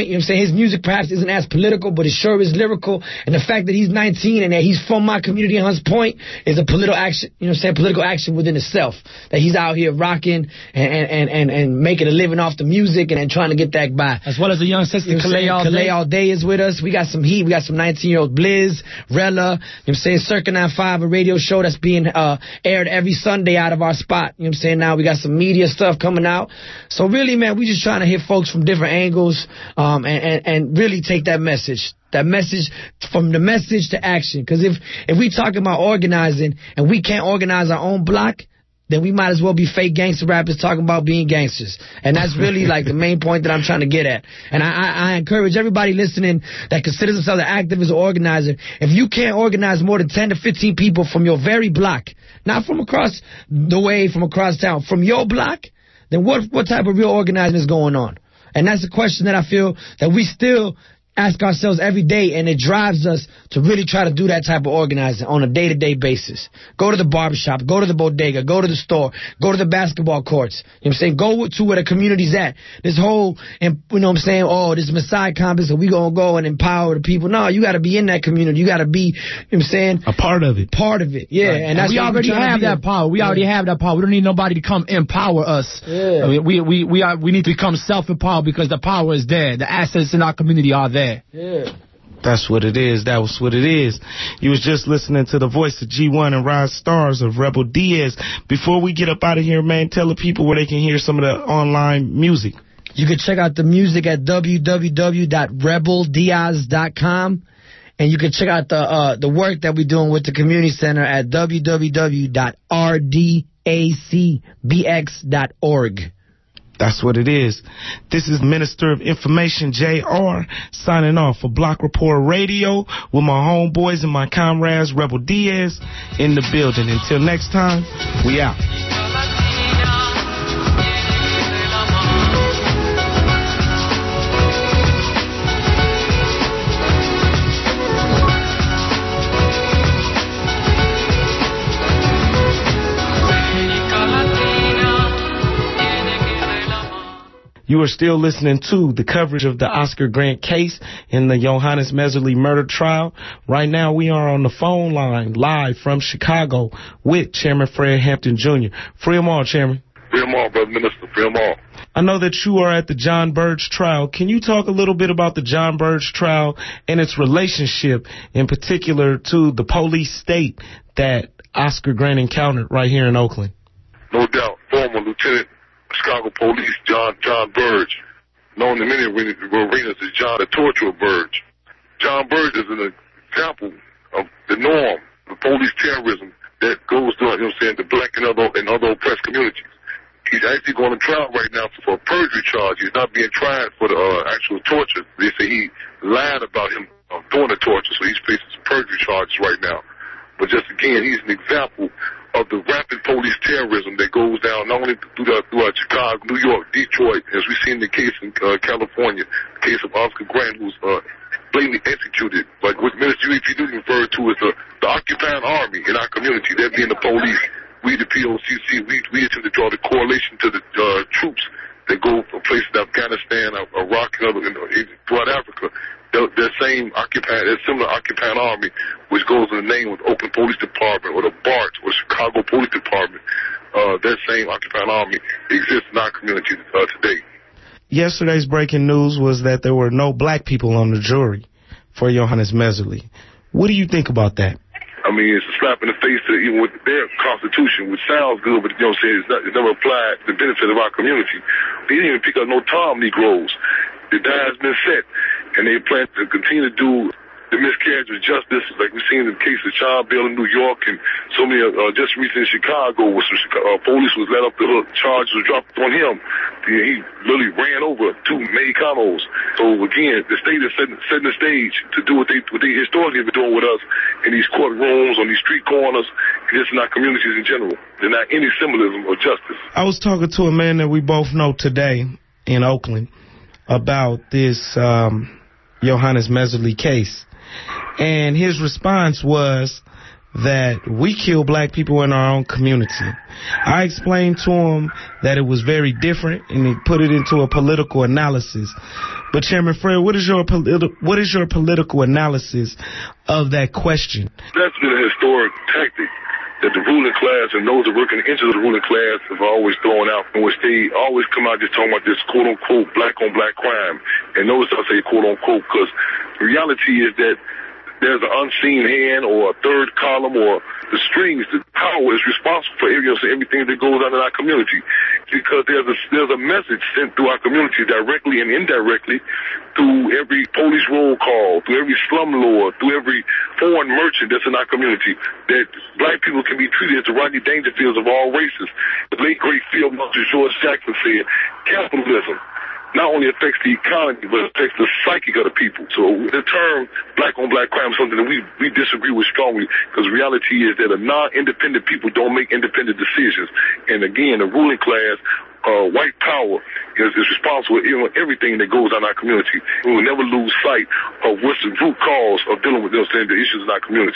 point. You know what I'm saying? His music perhaps isn't as political, but it sure is lyrical. And the fact that he's 19 and that he's from my community in Hunts Point is a political action, you know what I'm saying, political action within itself. That he's out here rocking and making a living off the music and trying to get that by. As well as a young sister, you know Calais All Day is with us. We got some heat. We got some 19-year-old Blizz, Rella, you know what I'm saying, Circa 95, a radio show that's being aired every Sunday out of our spot. You know what I'm saying? Now we got some media stuff coming out. So really, man, we just trying to hit folks from different angles and really take that message. That message, from the message to action. Because if we talking about organizing and we can't organize our own block, then we might as well be fake gangster rappers talking about being gangsters. And that's really like the main point that I'm trying to get at. And I encourage everybody listening that considers themselves an activist or organizer, if you can't organize more than 10 to 15 people from your very block, not from across the way, from across town, from your block, then what type of real organizing is going on? And that's a question that I feel that we still ask ourselves every day, and it drives us to really try to do that type of organizing on a day-to-day basis. Go to the barbershop, go to the bodega, go to the store, go to the basketball courts. You know what I'm saying? Go to where the community's at. This whole, you know what I'm saying, this Messiah complex, and we going to go and empower the people. No, you got to be in that community. You got to be, you know what I'm saying? A part of it. Part of it, yeah. Right. And we already have that power. We already have that power. We don't need nobody to come empower us. Yeah. I mean, we need to become self-empowered because the power is there. The assets in our community are there. Yeah. That's what it is. That was what it is. You was just listening to the voice of G1 and Rise Stars of Rebel Diaz. Before we get up out of here, man, tell the people where they can hear some of the online music. You can check out the music at www.rebeldiaz.com. And you can check out the work that we're doing with the community center at www.rdacbx.org. That's what it is. This is Minister of Information, JR, signing off for Block Report Radio with my homeboys and my comrades, Rebel Diaz, in the building. Until next time, we out. You are still listening to the coverage of the Oscar Grant case in the Johannes Mehserle murder trial. Right now, we are on the phone line live from Chicago with Chairman Fred Hampton Jr. Free them all, Chairman. Free them all, Brother Minister. Free them all. I know that you are at the John Burge trial. Can you talk a little bit about the John Burge trial and its relationship, in particular, to the police state that Oscar Grant encountered right here in Oakland? No doubt. Former Lieutenant Chicago Police John Burge, known in many arenas as John the Torturer Burge. John Burge is an example of the norm of police terrorism that goes throughout, you know what I'm saying, the black and other oppressed communities. He's actually going to trial right now for a perjury charge. He's not being tried for the actual torture. They say he lied about him doing the torture, so he's facing some perjury charges right now. But just again, he's an example of the rapid police terrorism that goes down not only throughout Chicago, New York, Detroit, as we've seen the case in California, the case of Oscar Grant, who's blatantly executed. Like what Minister UEPD referred to as the occupying army in our community, that being the police. We, the POCC, we attempt to draw the correlation to the troops that go from places in Afghanistan, Iraq, and throughout Africa. That similar occupying army, which goes in the name of the Oakland Police Department or the BART or Chicago Police Department, that same occupying army exists in our community today. Yesterday's breaking news was that there were no black people on the jury for Johannes Mehserle. What do you think about that? I mean, it's a slap in the face to even with their constitution, which sounds good, but you know what I'm saying, it's never applied to the benefit of our community. They didn't even pick up no Tom Negroes. The die has been set, and they plan to continue to do the miscarriage of justice, like we've seen in the case of Child Bell in New York, and so many, just recently in Chicago, where some police was let up the hook, charges were dropped on him. He literally ran over 2 Mexicanos. So again, the state is setting the stage to do what they historically have been doing with us in these courtrooms, on these street corners, and just in our communities in general. There's not any symbolism of justice. I was talking to a man that we both know today in Oakland about this Johannes Mehserle case. And his response was that we kill black people in our own community. I explained to him that it was very different, and he put it into a political analysis. But Chairman Fred, what is your political analysis of that question? That's been a historic tactic that the ruling class and those that work in the interest of the ruling class have always thrown out, in which they always come out just talking about this quote-unquote black-on-black crime. And notice I say quote-unquote because the reality is that there's an unseen hand or a third column or the strings. The power is responsible for everything that goes on in our community, because there's a message sent through our community directly and indirectly through every police roll call, through every slumlord, through every foreign merchant that's in our community, that black people can be treated as the Rodney Dangerfields of all races. The late great field marshal George Jackson said, capitalism not only affects the economy, but it affects the psyche of the people. So the term black-on-black crime is something that we disagree with strongly, because the reality is that a non-independent people don't make independent decisions. And again, the ruling class, white power, is responsible for everything that goes on in our community. We will never lose sight of what's the root cause of dealing with the issues in our community.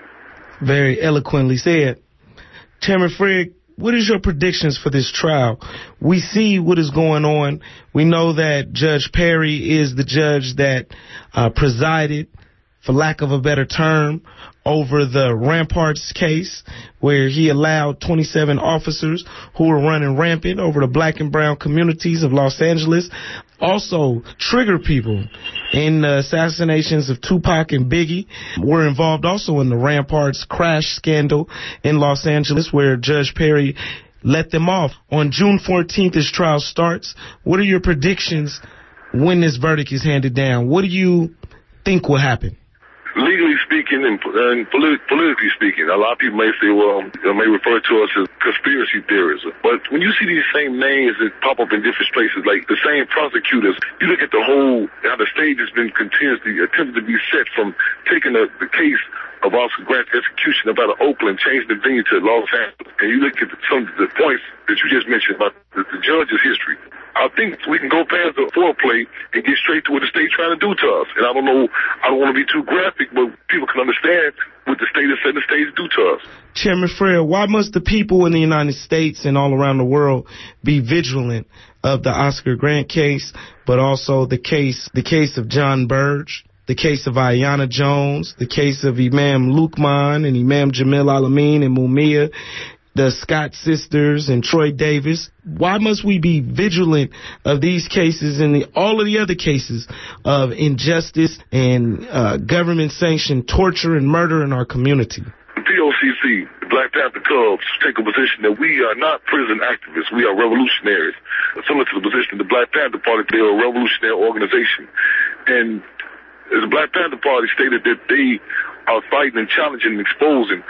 Very eloquently said. Chairman Fred, what is your predictions for this trial? We see what is going on. We know that Judge Perry is the judge that presided, for lack of a better term, over the Ramparts case, where he allowed 27 officers who were running rampant over the black and brown communities of Los Angeles also trigger people in the assassinations of Tupac and Biggie. Were involved also in the Ramparts crash scandal in Los Angeles, where Judge Perry let them off. On June 14th, his trial starts. What are your predictions when this verdict is handed down? What do you think will happen? Legally speaking and politically speaking, a lot of people may say, well, they may refer to us as conspiracy theorists. But when you see these same names that pop up in different places, like the same prosecutors, you look at the whole, how the stage has been continuously attempted to be set from taking the case of Oscar Grant's execution up out of Oakland, changing the venue to Los Angeles. And you look at some of the points that you just mentioned about the judge's history. I think we can go past the foreplay and get straight to what the state's trying to do to us. And I don't want to be too graphic, but people can understand what the state is setting the stage to do to us. Chairman Frere, why must the people in the United States and all around the world be vigilant of the Oscar Grant case, but also the case of John Burge, the case of Aiyana Jones, the case of Imam Lukman and Imam Jamil Alameen and Mumia, the Scott sisters and Troy Davis? Why must we be vigilant of these cases and all of the other cases of injustice and government-sanctioned torture and murder in our community? The POCC, the Black Panther Cubs, take a position that we are not prison activists. We are revolutionaries. Similar to the position of the Black Panther Party, they are a revolutionary organization. And the Black Panther Party stated that they are fighting and challenging and exposing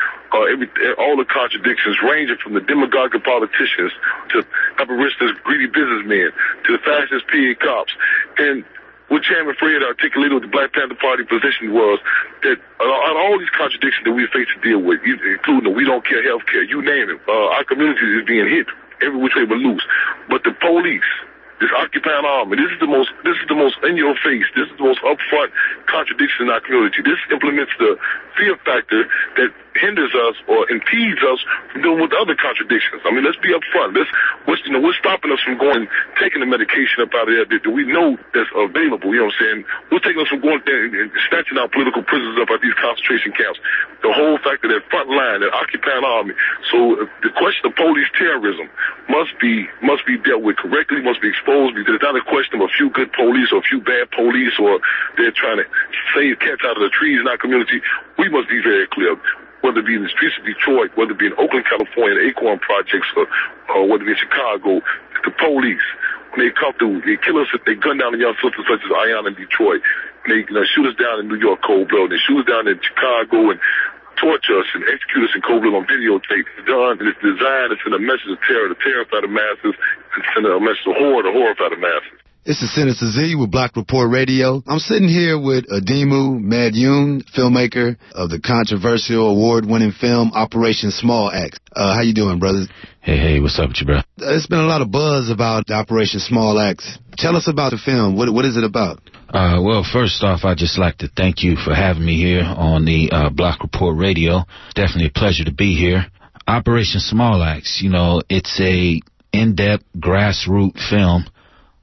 all the contradictions, ranging from the demagogic politicians to avaricious, greedy businessmen to the fascist PA cops. And what Chairman Fred articulated with the Black Panther Party position was that on all these contradictions that we face to deal with, including the we don't care health care, you name it, our community is being hit every which way but loose. But the police, this occupying army, this is the most in your face, this is the most upfront contradiction in our community. This implements the fear factor that hinders us or impedes us from dealing with other contradictions. I mean, let's be upfront. What's stopping us from taking the medication up out of there that we know that's available, you know what I'm saying? What's taking us from going there and snatching our political prisoners up at these concentration camps? The whole fact of that front line, that occupying army. So the question of police terrorism must be dealt with correctly, must be exposed, because it's not a question of a few good police or a few bad police or they're trying to save cats out of the trees in our community. We must be very clear. Whether it be in the streets of Detroit, whether it be in Oakland, California, the Acorn Projects, or whether it be in Chicago, the police, when they come through, they kill us, they gun down the young sisters such as Aiyana in Detroit. They shoot us down in New York cold blood. They shoot us down in Chicago and torture us and execute us in cold blood on videotape. It's done, and it's designed to send a message of terror to terrify the masses, and send a message of horror to horrify the masses. This is Senator Z with Black Report Radio. I'm sitting here with Ademu Madyun, filmmaker of the controversial award-winning film Operation Small Axe. How you doing, brother? Hey, what's up with you, bro? There's been a lot of buzz about Operation Small Axe. Tell us about the film. What is it about? Well, first off, I'd just like to thank you for having me here on the Black Report Radio. Definitely a pleasure to be here. Operation Small Axe, it's a in-depth grassroots film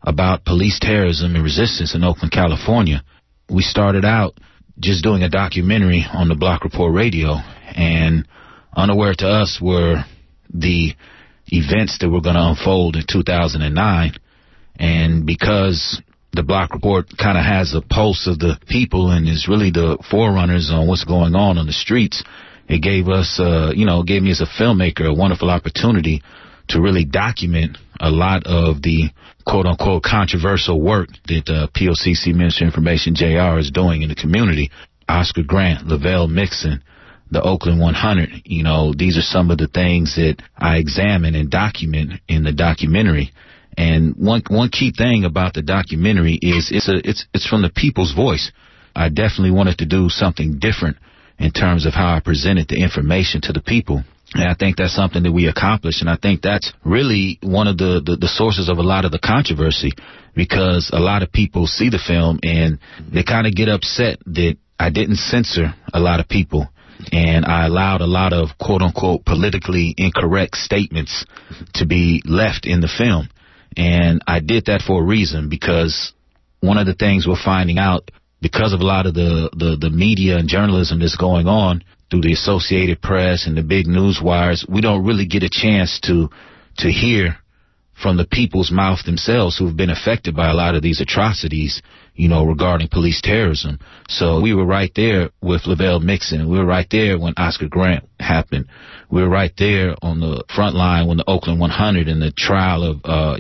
about police terrorism and resistance in Oakland, California. We started out just doing a documentary on the Block Report Radio, and unaware to us were the events that were going to unfold in 2009. And because the Block Report kind of has a pulse of the people and is really the forerunners on what's going on the streets, it gave us, gave me as a filmmaker a wonderful opportunity to really document a lot of the quote-unquote controversial work that POCC Minister of Information JR is doing in the community. Oscar Grant, Lavelle Mixon, the Oakland 100, these are some of the things that I examine and document in the documentary. And one key thing about the documentary is it's from the people's voice. I definitely wanted to do something different in terms of how I presented the information to the people. And I think that's something that we accomplished. And I think that's really one of the sources of a lot of the controversy, because a lot of people see the film and they kind of get upset that I didn't censor a lot of people. And I allowed a lot of quote-unquote politically incorrect statements to be left in the film. And I did that for a reason, because one of the things we're finding out, because of a lot of the media and journalism that's going on through the Associated Press and the big news wires, we don't really get a chance to hear from the people's mouth themselves who've been affected by a lot of these atrocities, regarding police terrorism. So we were right there with Lavelle Mixon. We were right there when Oscar Grant happened. We were right there on the front line when the Oakland 100 and the trial of,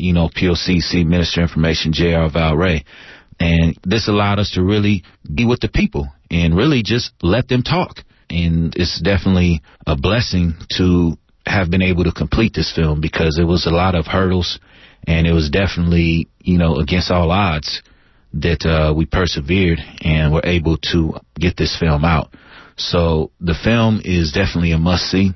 POCC Minister of Information J.R. Valray. And this allowed us to really be with the people and really just let them talk. And it's definitely a blessing to have been able to complete this film, because it was a lot of hurdles, and it was definitely, against all odds that we persevered and were able to get this film out. So the film is definitely a must-see.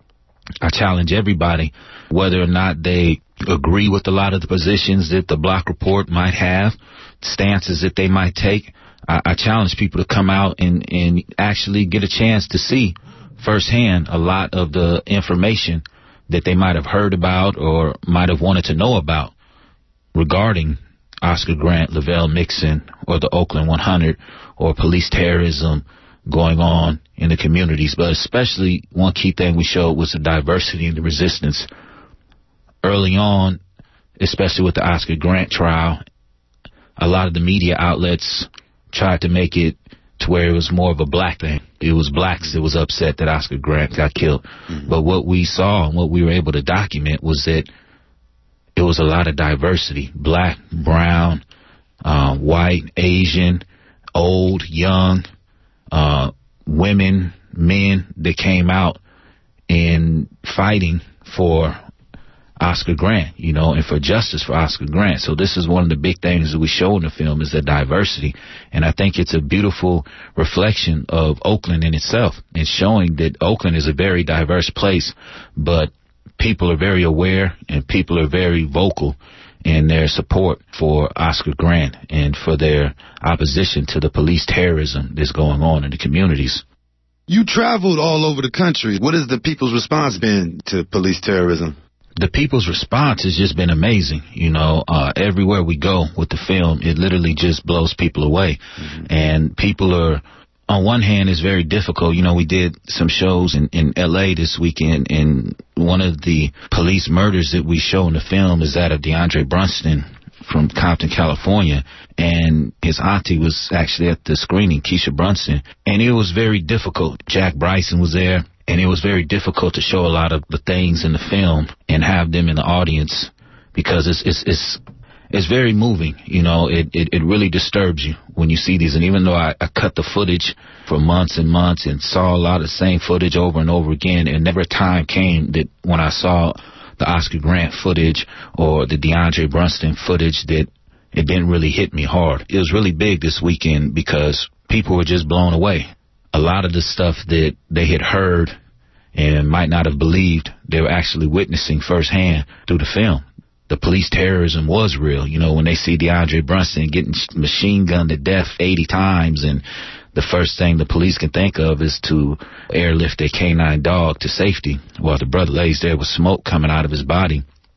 I challenge everybody, whether or not they agree with a lot of the positions that the Block Report might have, stances that they might take, I challenge people to come out and actually get a chance to see firsthand a lot of the information that they might have heard about or might have wanted to know about regarding Oscar Grant, Lavelle Mixon, or the Oakland 100, or police terrorism going on in the communities. But especially one key thing we showed was the diversity and the resistance. Early on, especially with the Oscar Grant trial, a lot of the media outlets tried to make it to where it was more of a black thing. It was blacks that was upset that Oscar Grant got killed. Mm-hmm. But what we saw and what we were able to document was that it was a lot of diversity: black, brown, white, Asian, old, young, women, men that came out in fighting for Oscar Grant, and for justice for Oscar Grant. So this is one of the big things that we show in the film, is the diversity. And I think it's a beautiful reflection of Oakland in itself, and showing that Oakland is a very diverse place, but people are very aware and people are very vocal in their support for Oscar Grant and for their opposition to the police terrorism that's going on in the communities. You traveled all over the country. What has the people's response been to police terrorism? The people's response has just been amazing. Everywhere we go with the film, it literally just blows people away. Mm-hmm. And people are, on one hand, it's very difficult. We did some shows in L.A. this weekend, and one of the police murders that we show in the film is that of DeAndre Brunson from Compton, California. And his auntie was actually at the screening, Keisha Brunson. And it was very difficult. Jack Bryson was there. And it was very difficult to show a lot of the things in the film and have them in the audience, because it's very moving. It really disturbs you when you see these. And even though I cut the footage for months and months and saw a lot of the same footage over and over again, and never a time came that when I saw the Oscar Grant footage or the DeAndre Brunson footage that it didn't really hit me hard. It was really big this weekend because people were just blown away. A lot of the stuff that they had heard and might not have believed, they were actually witnessing firsthand through the film. The police terrorism was real. When they see DeAndre Brunson getting machine gunned to death 80 times, and the first thing the police can think of is to airlift their canine dog to safety while the brother lays there with smoke coming out of his body.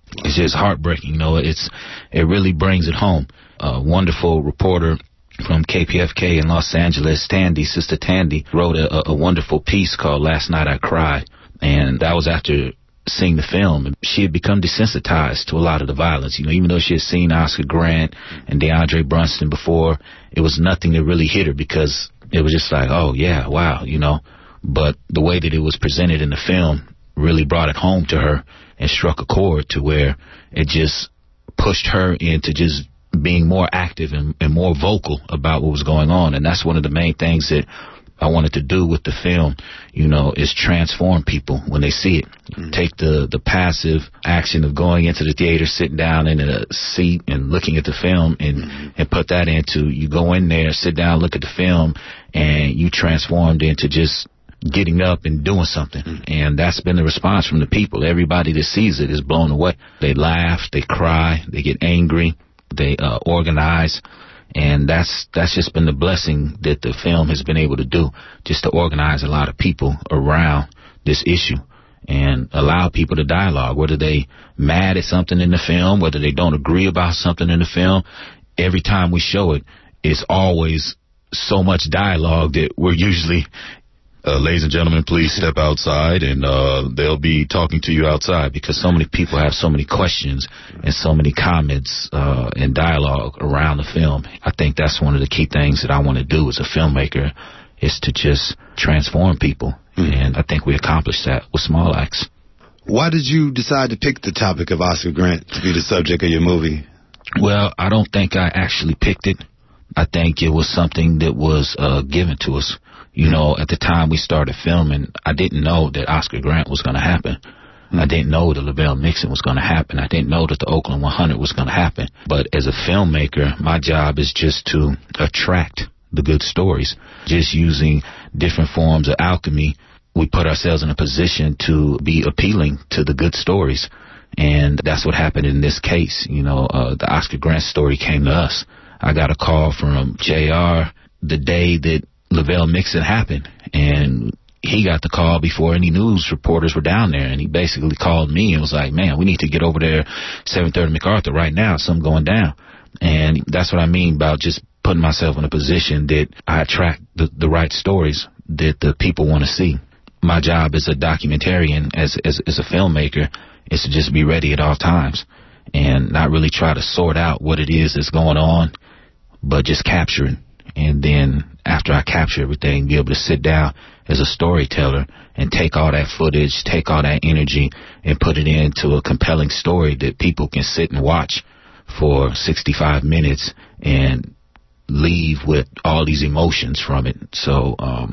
it's just heartbreaking. You know, it really brings it home. A wonderful reporter from KPFK in Los Angeles, Sister Tandy, wrote a wonderful piece called Last Night I Cried. And that was after seeing the film. She had become desensitized to a lot of the violence. You know, even though she had seen Oscar Grant and DeAndre Brunson before, it was nothing that really hit her because it was just like, oh, yeah, wow, you know. But the way that it was presented in the film really brought it home to her and struck a chord to where it just pushed her into just being more active and more vocal about what was going on. And that's one of the main things that I wanted to do with the film, you know, is transform people when they see it. Take the passive action of going into the theater, sitting down in a seat and looking at the film and put that into, you go in there, sit down, look at the film, and you transformed into just getting up and doing something. And that's been the response from the people. Everybody that sees it is blown away. They laugh, they cry, they get angry, they organize. And that's just been the blessing that the film has been able to do, just to organize a lot of people around this issue and allow people to dialogue, whether they mad at something in the film, whether they don't agree about something in the film. Every time we show it, it's always so much dialogue that we're usually, ladies and gentlemen, please step outside, and they'll be talking to you outside, because so many people have so many questions and so many comments and dialogue around the film. I think that's one of the key things that I want to do as a filmmaker, is to just transform people. And I think we accomplished that with Small Axe. Why did you decide to pick the topic of Oscar Grant to be the subject of your movie? Well, I don't think I actually picked it. I think it was something that was given to us. You know, at the time we started filming, I didn't know that Oscar Grant was going to happen. I didn't know that Lavelle Mixon was going to happen. I didn't know that the Oakland 100 was going to happen. But as a filmmaker, my job is just to attract the good stories. Just using different forms of alchemy, we put ourselves in a position to be appealing to the good stories. And that's what happened in this case. You know, the Oscar Grant story came to us. I got a call from JR the day that Lavelle Mixon happened, and he got the call before any news reporters were down there, and he basically called me and was like, man, we need to get over there 730 MacArthur right now, something going down. And that's what I mean about just putting myself in a position that I attract the right stories that the people want to see. My job as a documentarian, as a filmmaker, is to just be ready at all times and not really try to sort out what it is that's going on, but just capture it. And then after I capture everything, be able to sit down as a storyteller and take all that footage, take all that energy, and put it into a compelling story that people can sit and watch for 65 minutes and leave with all these emotions from it. So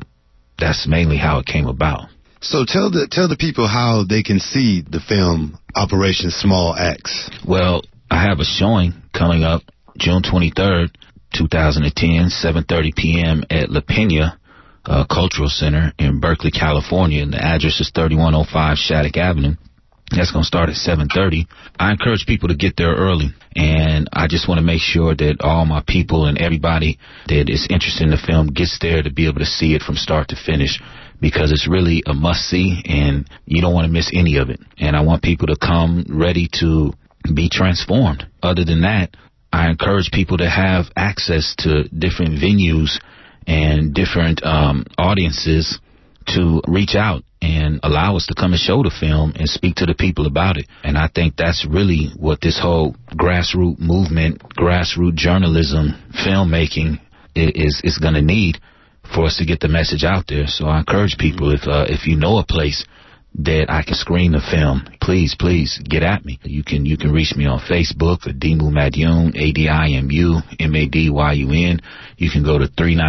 that's mainly how it came about. So tell the people how they can see the film Operation Small Axe. Well, I have a showing coming up June 23rd, 2010, 7:30 p.m. at La Pena Cultural Center in Berkeley, California. And the address is 3105 Shattuck Avenue. That's going to start at 7:30. I encourage people to get there early, and I just want to make sure that all my people and everybody that is interested in the film gets there to be able to see it from start to finish, because it's really a must-see, and you don't want to miss any of it. And I want people to come ready to be transformed. Other than that, I encourage people to have access to different venues and different audiences to reach out and allow us to come and show the film and speak to the people about it. And I think that's really what this whole grassroots movement, grassroots journalism, filmmaking is going to need for us to get the message out there. So I encourage people, if you know a place that I can screen the film, please get at me. You can reach me on Facebook, Adimu Madyun, ADIMU MADYUN. You can go to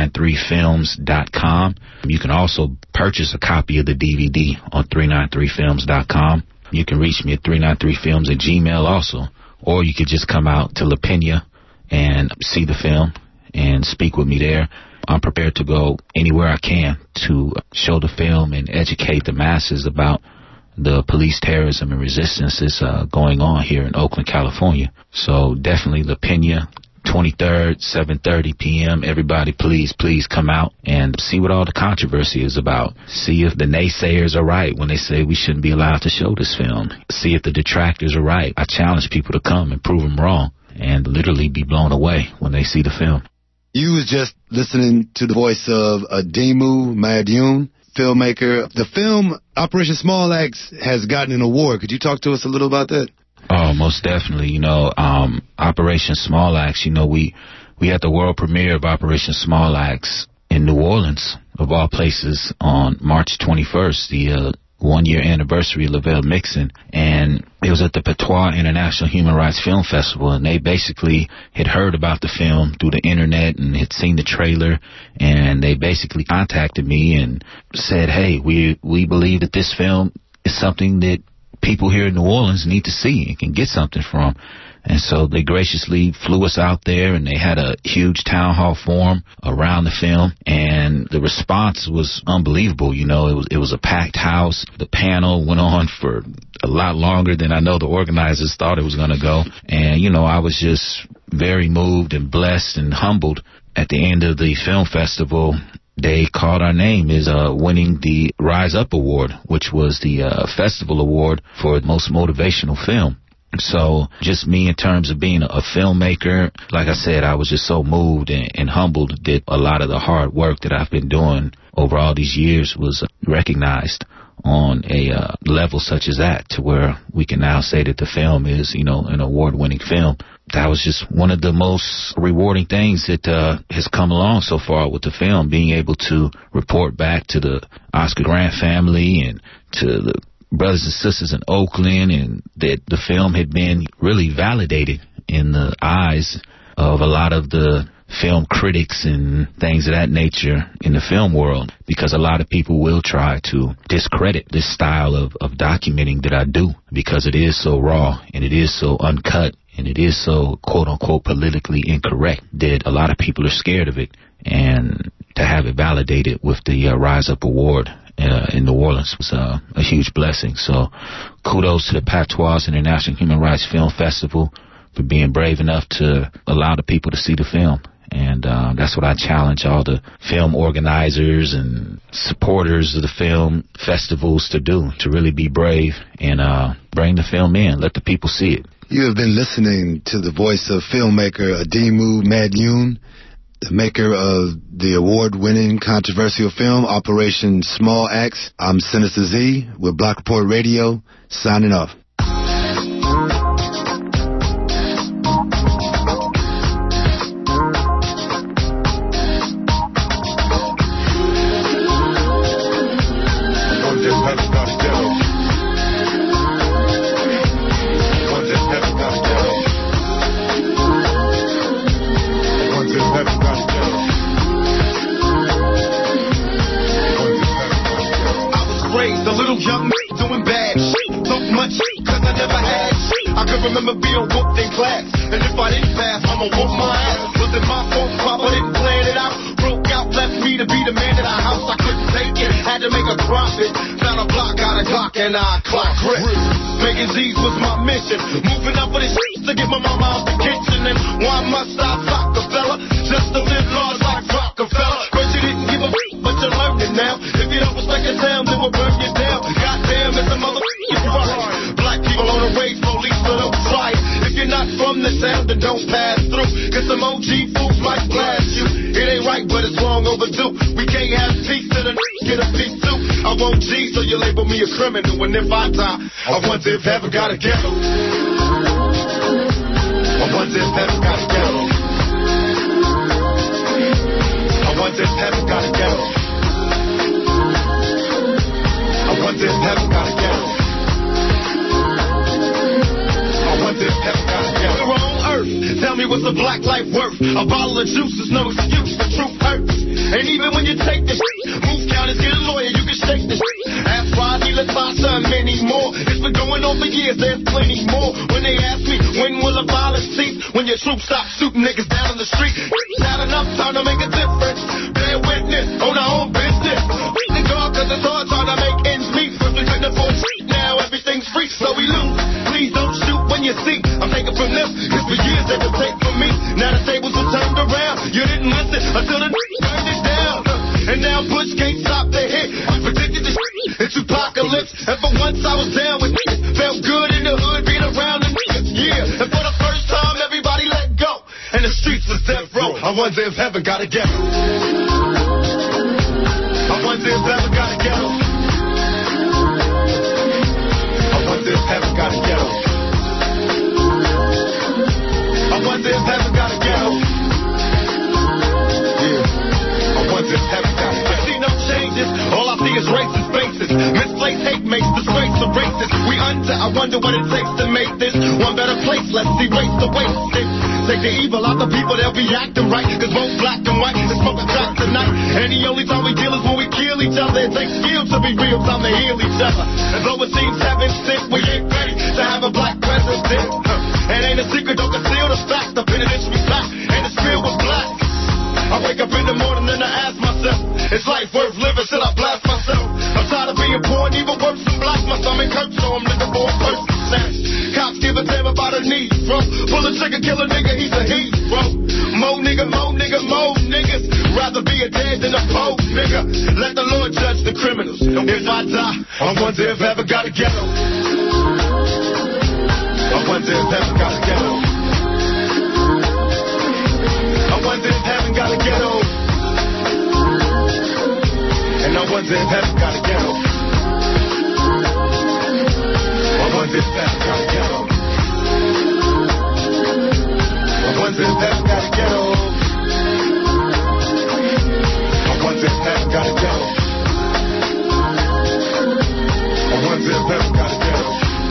393films.com. You can also purchase a copy of the DVD on 393films.com. You can reach me at 393films at Gmail also, or you could just come out to La Pena and see the film and speak with me there. I'm prepared to go anywhere I can to show the film and educate the masses about the police terrorism and resistance that's going on here in Oakland, California. So definitely La Pena, 23rd, 7:30 p.m. Everybody, please come out and see what all the controversy is about. See if the naysayers are right when they say we shouldn't be allowed to show this film. See if the detractors are right. I challenge people to come and prove them wrong and literally be blown away when they see the film. You was just listening to the voice of Ademu Madyun, filmmaker. The film Operation Small Axe has gotten an award. Could you talk to us a little about that? Oh, most definitely. You know, Operation Small Axe, you know, we had the world premiere of Operation Small Axe in New Orleans, of all places, on March 21st, the 1-year anniversary of Lavelle Mixon, and it was at the Patois International Human Rights Film Festival, and they basically had heard about the film through the internet and had seen the trailer, and they basically contacted me and said, hey, we believe that this film is something that people here in New Orleans need to see and can get something from. And so they graciously flew us out there, and they had a huge town hall forum around the film, and the response was unbelievable. You know, it was a packed house. The panel went on for a lot longer than I know the organizers thought it was going to go. And, you know, I was just very moved and blessed and humbled. At the end of the film festival, they called our name as winning the Rise Up Award, which was the festival award for most motivational film. So just me in terms of being a filmmaker, like I said, I was just so moved and humbled that a lot of the hard work that I've been doing over all these years was recognized on a level such as that, to where we can now say that the film is, you know, an award-winning film. That was just one of the most rewarding things that has come along so far with the film, being able to report back to the Oscar Grant family and to the brothers and sisters in Oakland, and that the film had been really validated in the eyes of a lot of the film critics and things of that nature in the film world, because a lot of people will try to discredit this style of documenting that I do, because it is so raw and it is so uncut and it is so quote-unquote politically incorrect that a lot of people are scared of it. And to have it validated with the Rise Up Award in New Orleans was a huge blessing. So kudos to the Patois International Human Rights Film Festival for being brave enough to allow the people to see the film. And that's what I challenge all the film organizers and supporters of the film festivals to do, to really be brave and bring the film in, let the people see it. You have been listening to the voice of filmmaker Ademu Madyun, the maker of the award-winning controversial film Operation Small Axe. I'm Sinister Z with Block Report Radio, signing off. Remember being whooped in class, and if I didn't pass, I'ma whoop my ass. Was it my fault? Papa didn't plan it out. Broke out, left me to be the man of the house. I couldn't take it, had to make a profit. Found a block, got a clock, and I clock grip. Making Z's was my mission. Moving up for the shit to get my mama out the kitchen. And why must I sock the fella? Just to live large like Rockefeller. But you didn't give a but you learned it now. If you don't respect your town, then we'll burn you down. Goddamn, it's a mother if you are. Black people on the race, police, so don't try it. If you're not from the sound, then don't pass through. Cause some OG fools might blast you. It ain't right, but it's long overdue. We can't have peace till the get a piece too. I won't G, so you label me a criminal. And if I die, I wonder if heaven got a ghetto. I wonder if heaven got a ghetto. I wonder if heaven got a ghetto. I wonder if heaven got a ghetto. I wonder if heaven got a ghetto. We're on earth. Tell me what's a black life worth? A bottle of juice is no excuse. The truth hurts. And even when you take the shit, move counters, get a lawyer, you can shake the shit. Ask Rodney, Latasha, and many more. It's been going on for years, there's plenty more. When they ask me, when will the violence cease? When your troops stop shooting niggas down in the street. Not enough time to make a difference. Bear witness on our own business. The God, cause it's hard trying to make ends meet. First we couldn't afford shit, now everything's free, so we lose. Please don't shoot when you see. I'm taking from them, cause for years they will take from me. Now the table hurts. And for once I was down with niggas. Felt good in the hood, being around the niggas. Yeah, and for the first time, everybody let go. And the streets was death row. I wonder if heaven got a ghetto. I wonder if heaven got a ghetto. I wonder if heaven got a ghetto. I wonder if heaven got a ghetto. Yeah. I wonder if heaven got a ghetto. I see no changes. All I see is racist faces. Misplaced hate makes disgrace of races. We under. I wonder what it takes to make this one better place. Let's erase the waste. Take the evil out the people, they'll be acting right. Cause both black and white is smoking crack tonight. And the only time we deal is when we kill each other. It takes skill to be real, time to heal each other. And though it seems heaven sent, we ain't ready to have a black president. It ain't a secret, don't conceal the fact. The penitentiary back, and it's filled with black. I wake up in the morning and I ask myself, is life worth living? Should I blast myself? I'm tired of being poor and even worse than black. My stomach hurts, so I'm looking for a person to snatch. Cops give a damn about a need, bro. Pull a trigger, kill a nigga, he's a hero. Mo nigga, mo nigga, mo niggas. Rather be a dead than a poor nigga. Let the Lord judge the criminals. And if I die, I wonder if heaven got a ghetto. I wonder if heaven got a ghetto. I wonder if heaven got a ghetto. And I wonder if heaven got a ghetto. I wonder if heaven got a ghetto. I wonder if heaven got a ghetto. I wonder if heaven got a ghetto. I wonder if heaven got a ghetto.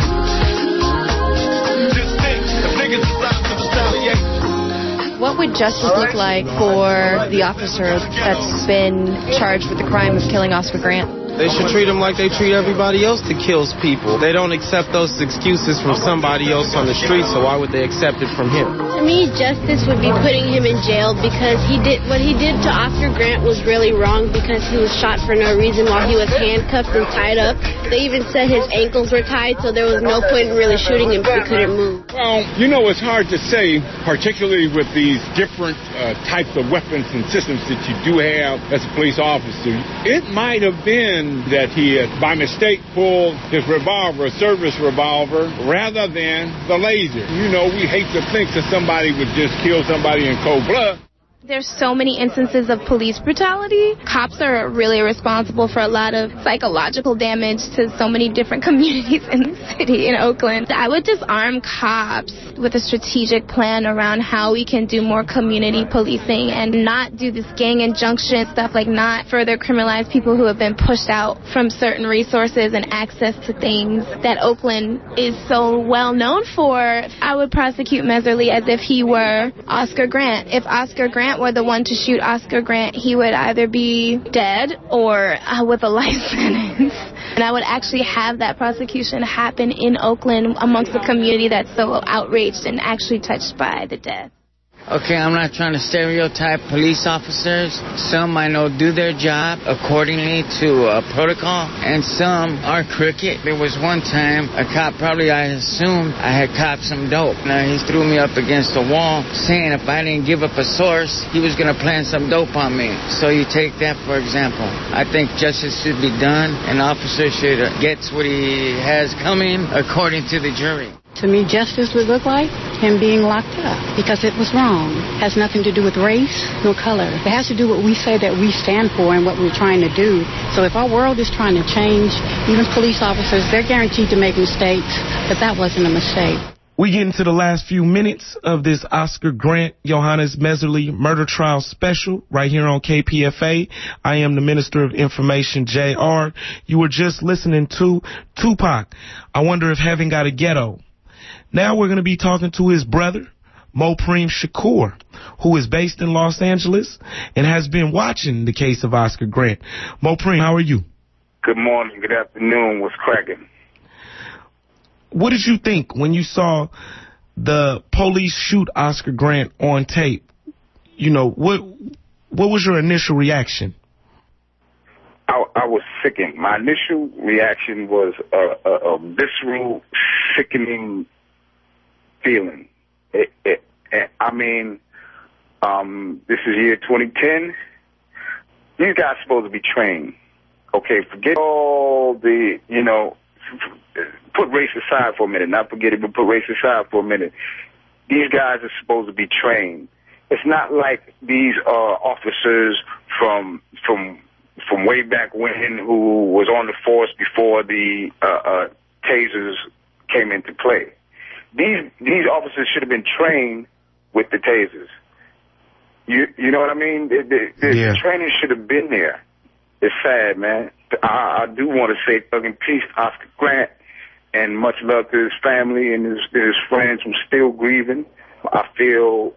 Just think, if niggas decide to retaliate. What would justice look like for the officer that's been charged with the crime of killing Oscar Grant? They should treat him like they treat everybody else that kills people. They don't accept those excuses from somebody else on the street, so why would they accept it from him? To me, justice would be putting him in jail because what he did to Oscar Grant was really wrong because he was shot for no reason while he was handcuffed and tied up. They even said his ankles were tied, so there was no point in really shooting him if he couldn't move. Well, you know, it's hard to say, particularly with these different types of weapons and systems that you do have as a police officer. It might have been that he had, by mistake, pulled his revolver, a service revolver, rather than the laser. You know, we hate to think that somebody would just kill somebody in cold blood. There's so many instances of police brutality. Cops are really responsible for a lot of psychological damage to so many different communities in the city, in Oakland. I would just arm cops with a strategic plan around how we can do more community policing and not do this gang injunction stuff, like not further criminalize people who have been pushed out from certain resources and access to things that Oakland is so well known for. I would prosecute Messerly as if he were Oscar Grant. If Oscar Grant were the one to shoot Oscar Grant, he would either be dead or with a life sentence. And I would actually have that prosecution happen in Oakland amongst the community that's so outraged and actually touched by the death. Okay, I'm not trying to stereotype police officers. Some I know do their job accordingly to a protocol, and some are crooked. There was one time a cop, probably I assumed I had copped some dope. Now he threw me up against a wall saying if I didn't give up a source, he was going to plant some dope on me. So you take that for example. I think justice should be done. An officer should get what he has coming according to the jury. To me, justice would look like him being locked up because it was wrong. It has nothing to do with race nor color. It has to do with what we say that we stand for and what we're trying to do. So if our world is trying to change, even police officers, they're guaranteed to make mistakes, but that wasn't a mistake. We get into the last few minutes of this Oscar Grant, Johannes Messerly murder trial special right here on KPFA. I am the Minister of Information, JR. You were just listening to Tupac, I Wonder If Heaven Got a Ghetto. Now we're going to be talking to his brother, Mopreme Shakur, who is based in Los Angeles and has been watching the case of Oscar Grant. Mopreme, how are you? Good morning, good afternoon. What's cracking? What did you think when you saw the police shoot Oscar Grant on tape? You know, what was your initial reaction? I was sickened. My initial reaction was a visceral, sickening feeling. I mean, this is year 2010. These guys are supposed to be trained. Okay, forget all the, put race aside for a minute. Not forget it, but put race aside for a minute. These guys are supposed to be trained. It's not like these officers from way back when who was on the force before the tasers came into play. These officers should have been trained with the tasers. You know what I mean? The training should have been there. It's sad, man. I do want to say thug and peace to Oscar Grant, and much love to his family and his friends who still grieving. I feel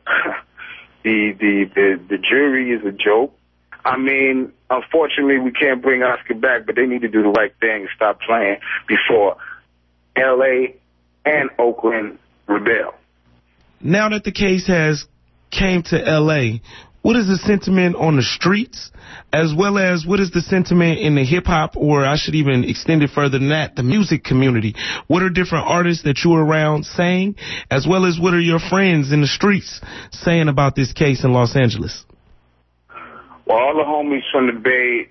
the jury is a joke. I mean, unfortunately, we can't bring Oscar back, but they need to do the right thing and stop playing before L.A. and Oakland rebel. Now that the case has came to L.A., what is the sentiment on the streets, as well as what is the sentiment in the hip-hop, or I should even extend it further than that, the music community? What are different artists that you're around saying, as well as what are your friends in the streets saying about this case in Los Angeles? Well, all the homies from the Bay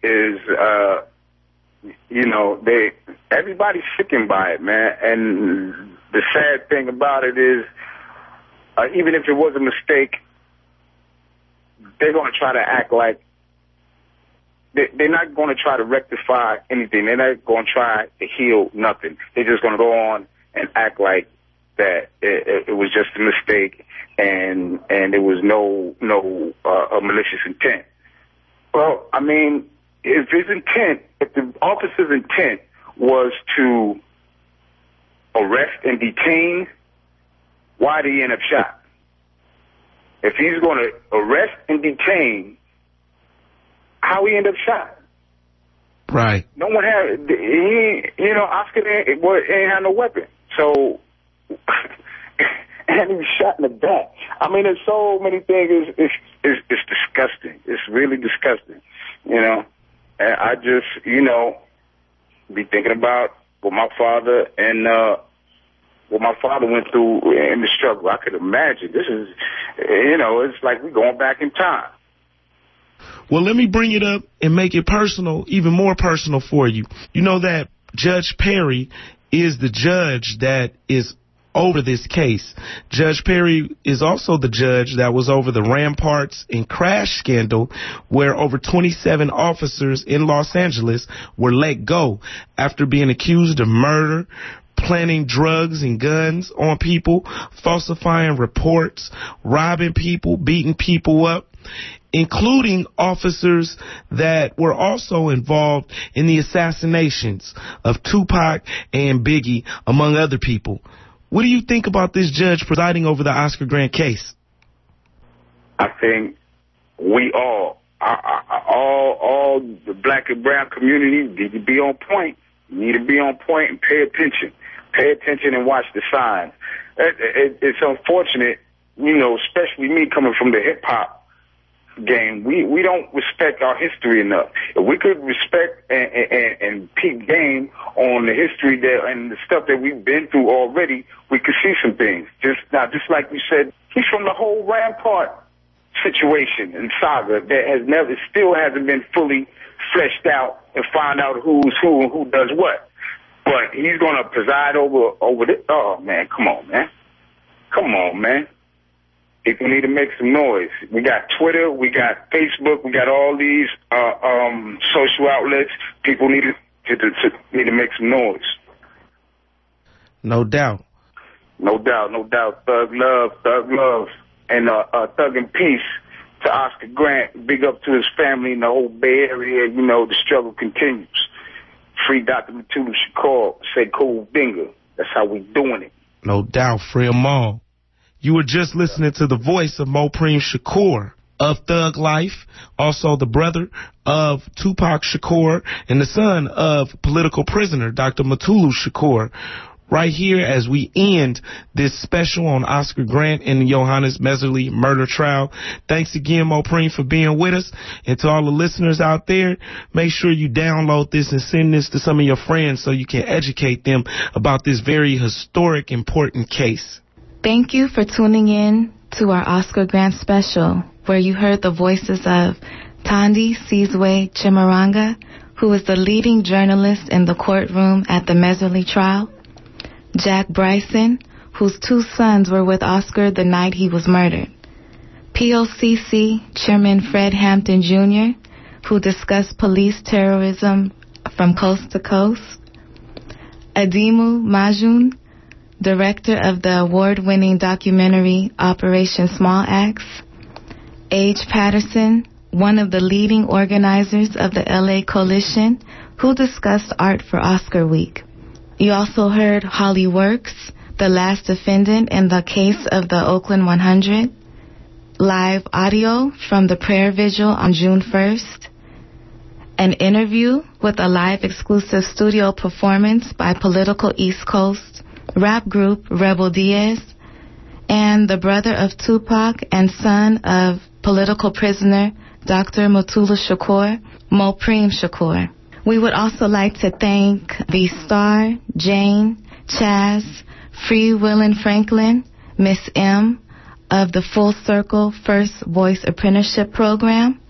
is, everybody's sickened by it, man. And the sad thing about it is, even if it was a mistake, they're going to try to act like they're not going to try to rectify anything. They're not going to try to heal nothing. They're just going to go on and act like that it was just a mistake and there was no malicious intent. Well, I mean, if the officer's intent was to arrest and detain, why did he end up shot? If he's going to arrest and detain, how he end up shot? Right. No one had, Oscar ain't had no weapon. So, and he was shot in the back. I mean, there's so many things. It's disgusting. It's really disgusting, And I just, be thinking about what my father went through in the struggle. I could imagine. This is, it's like we're going back in time. Well, let me bring it up and make it personal, even more personal for you. You know that Judge Perry is the judge that is over this case. Judge Perry is also the judge that was over the Ramparts and Crash scandal, where over 27 officers in Los Angeles were let go after being accused of murder, planting drugs and guns on people, falsifying reports, robbing people, beating people up, including officers that were also involved in the assassinations of Tupac and Biggie, among other people. What do you think about this judge presiding over the Oscar Grant case? I think we all the black and brown community need to be on point. You need to be on point and pay attention. Pay attention and watch the signs. It's unfortunate, especially me coming from the hip-hop game. We don't respect our history enough. If we could respect and peep game on the history there and the stuff that we've been through already, we could see some things. Just like you said, he's from the whole Rampart situation and saga that still hasn't been fully fleshed out and find out who's who and who does what. But he's going to preside over this. Oh, man, come on, man. Come on, man. People need to make some noise. We got Twitter, we got Facebook, we got all these social outlets. People need to make some noise. No doubt. No doubt, no doubt. Thug love. And thug and peace to Oscar Grant. Big up to his family in the whole Bay Area. The struggle continues. Free Dr. Mutulu Shakur. Say cool bingo. That's how we doing it. No doubt, free 'em all. You were just listening to the voice of Mopreme Shakur of Thug Life, also the brother of Tupac Shakur and the son of political prisoner Dr. Mutulu Shakur. Right here as we end this special on Oscar Grant and the Johannes Mehserle murder trial. Thanks again, Mopreme, for being with us. And to all the listeners out there, make sure you download this and send this to some of your friends so you can educate them about this very historic, important case. Thank you for tuning in to our Oscar Grant special, where you heard the voices of Thandi Sizwe Chimaranga, who is the leading journalist in the courtroom at the Meserly trial. Jack Bryson, whose 2 sons were with Oscar the night he was murdered. POCC Chairman Fred Hampton Jr., who discussed police terrorism from coast to coast. Ademu Majun, director of the award-winning documentary Operation Small Axe. Age Patterson, one of the leading organizers of the LA Coalition, who discussed art for Oscar Week. You also heard Holly Works, the last defendant in the case of the Oakland 100. Live audio from the prayer vigil on June 1st. An interview with a live exclusive studio performance by Political East Coast rap group Rebel Diaz, and the brother of Tupac and son of political prisoner Dr. Mutulu Shakur, Mopreme Shakur. We would also like to thank the Star, Jane, Chaz, Free Willin Franklin, Miss M of the Full Circle First Voice Apprenticeship Program,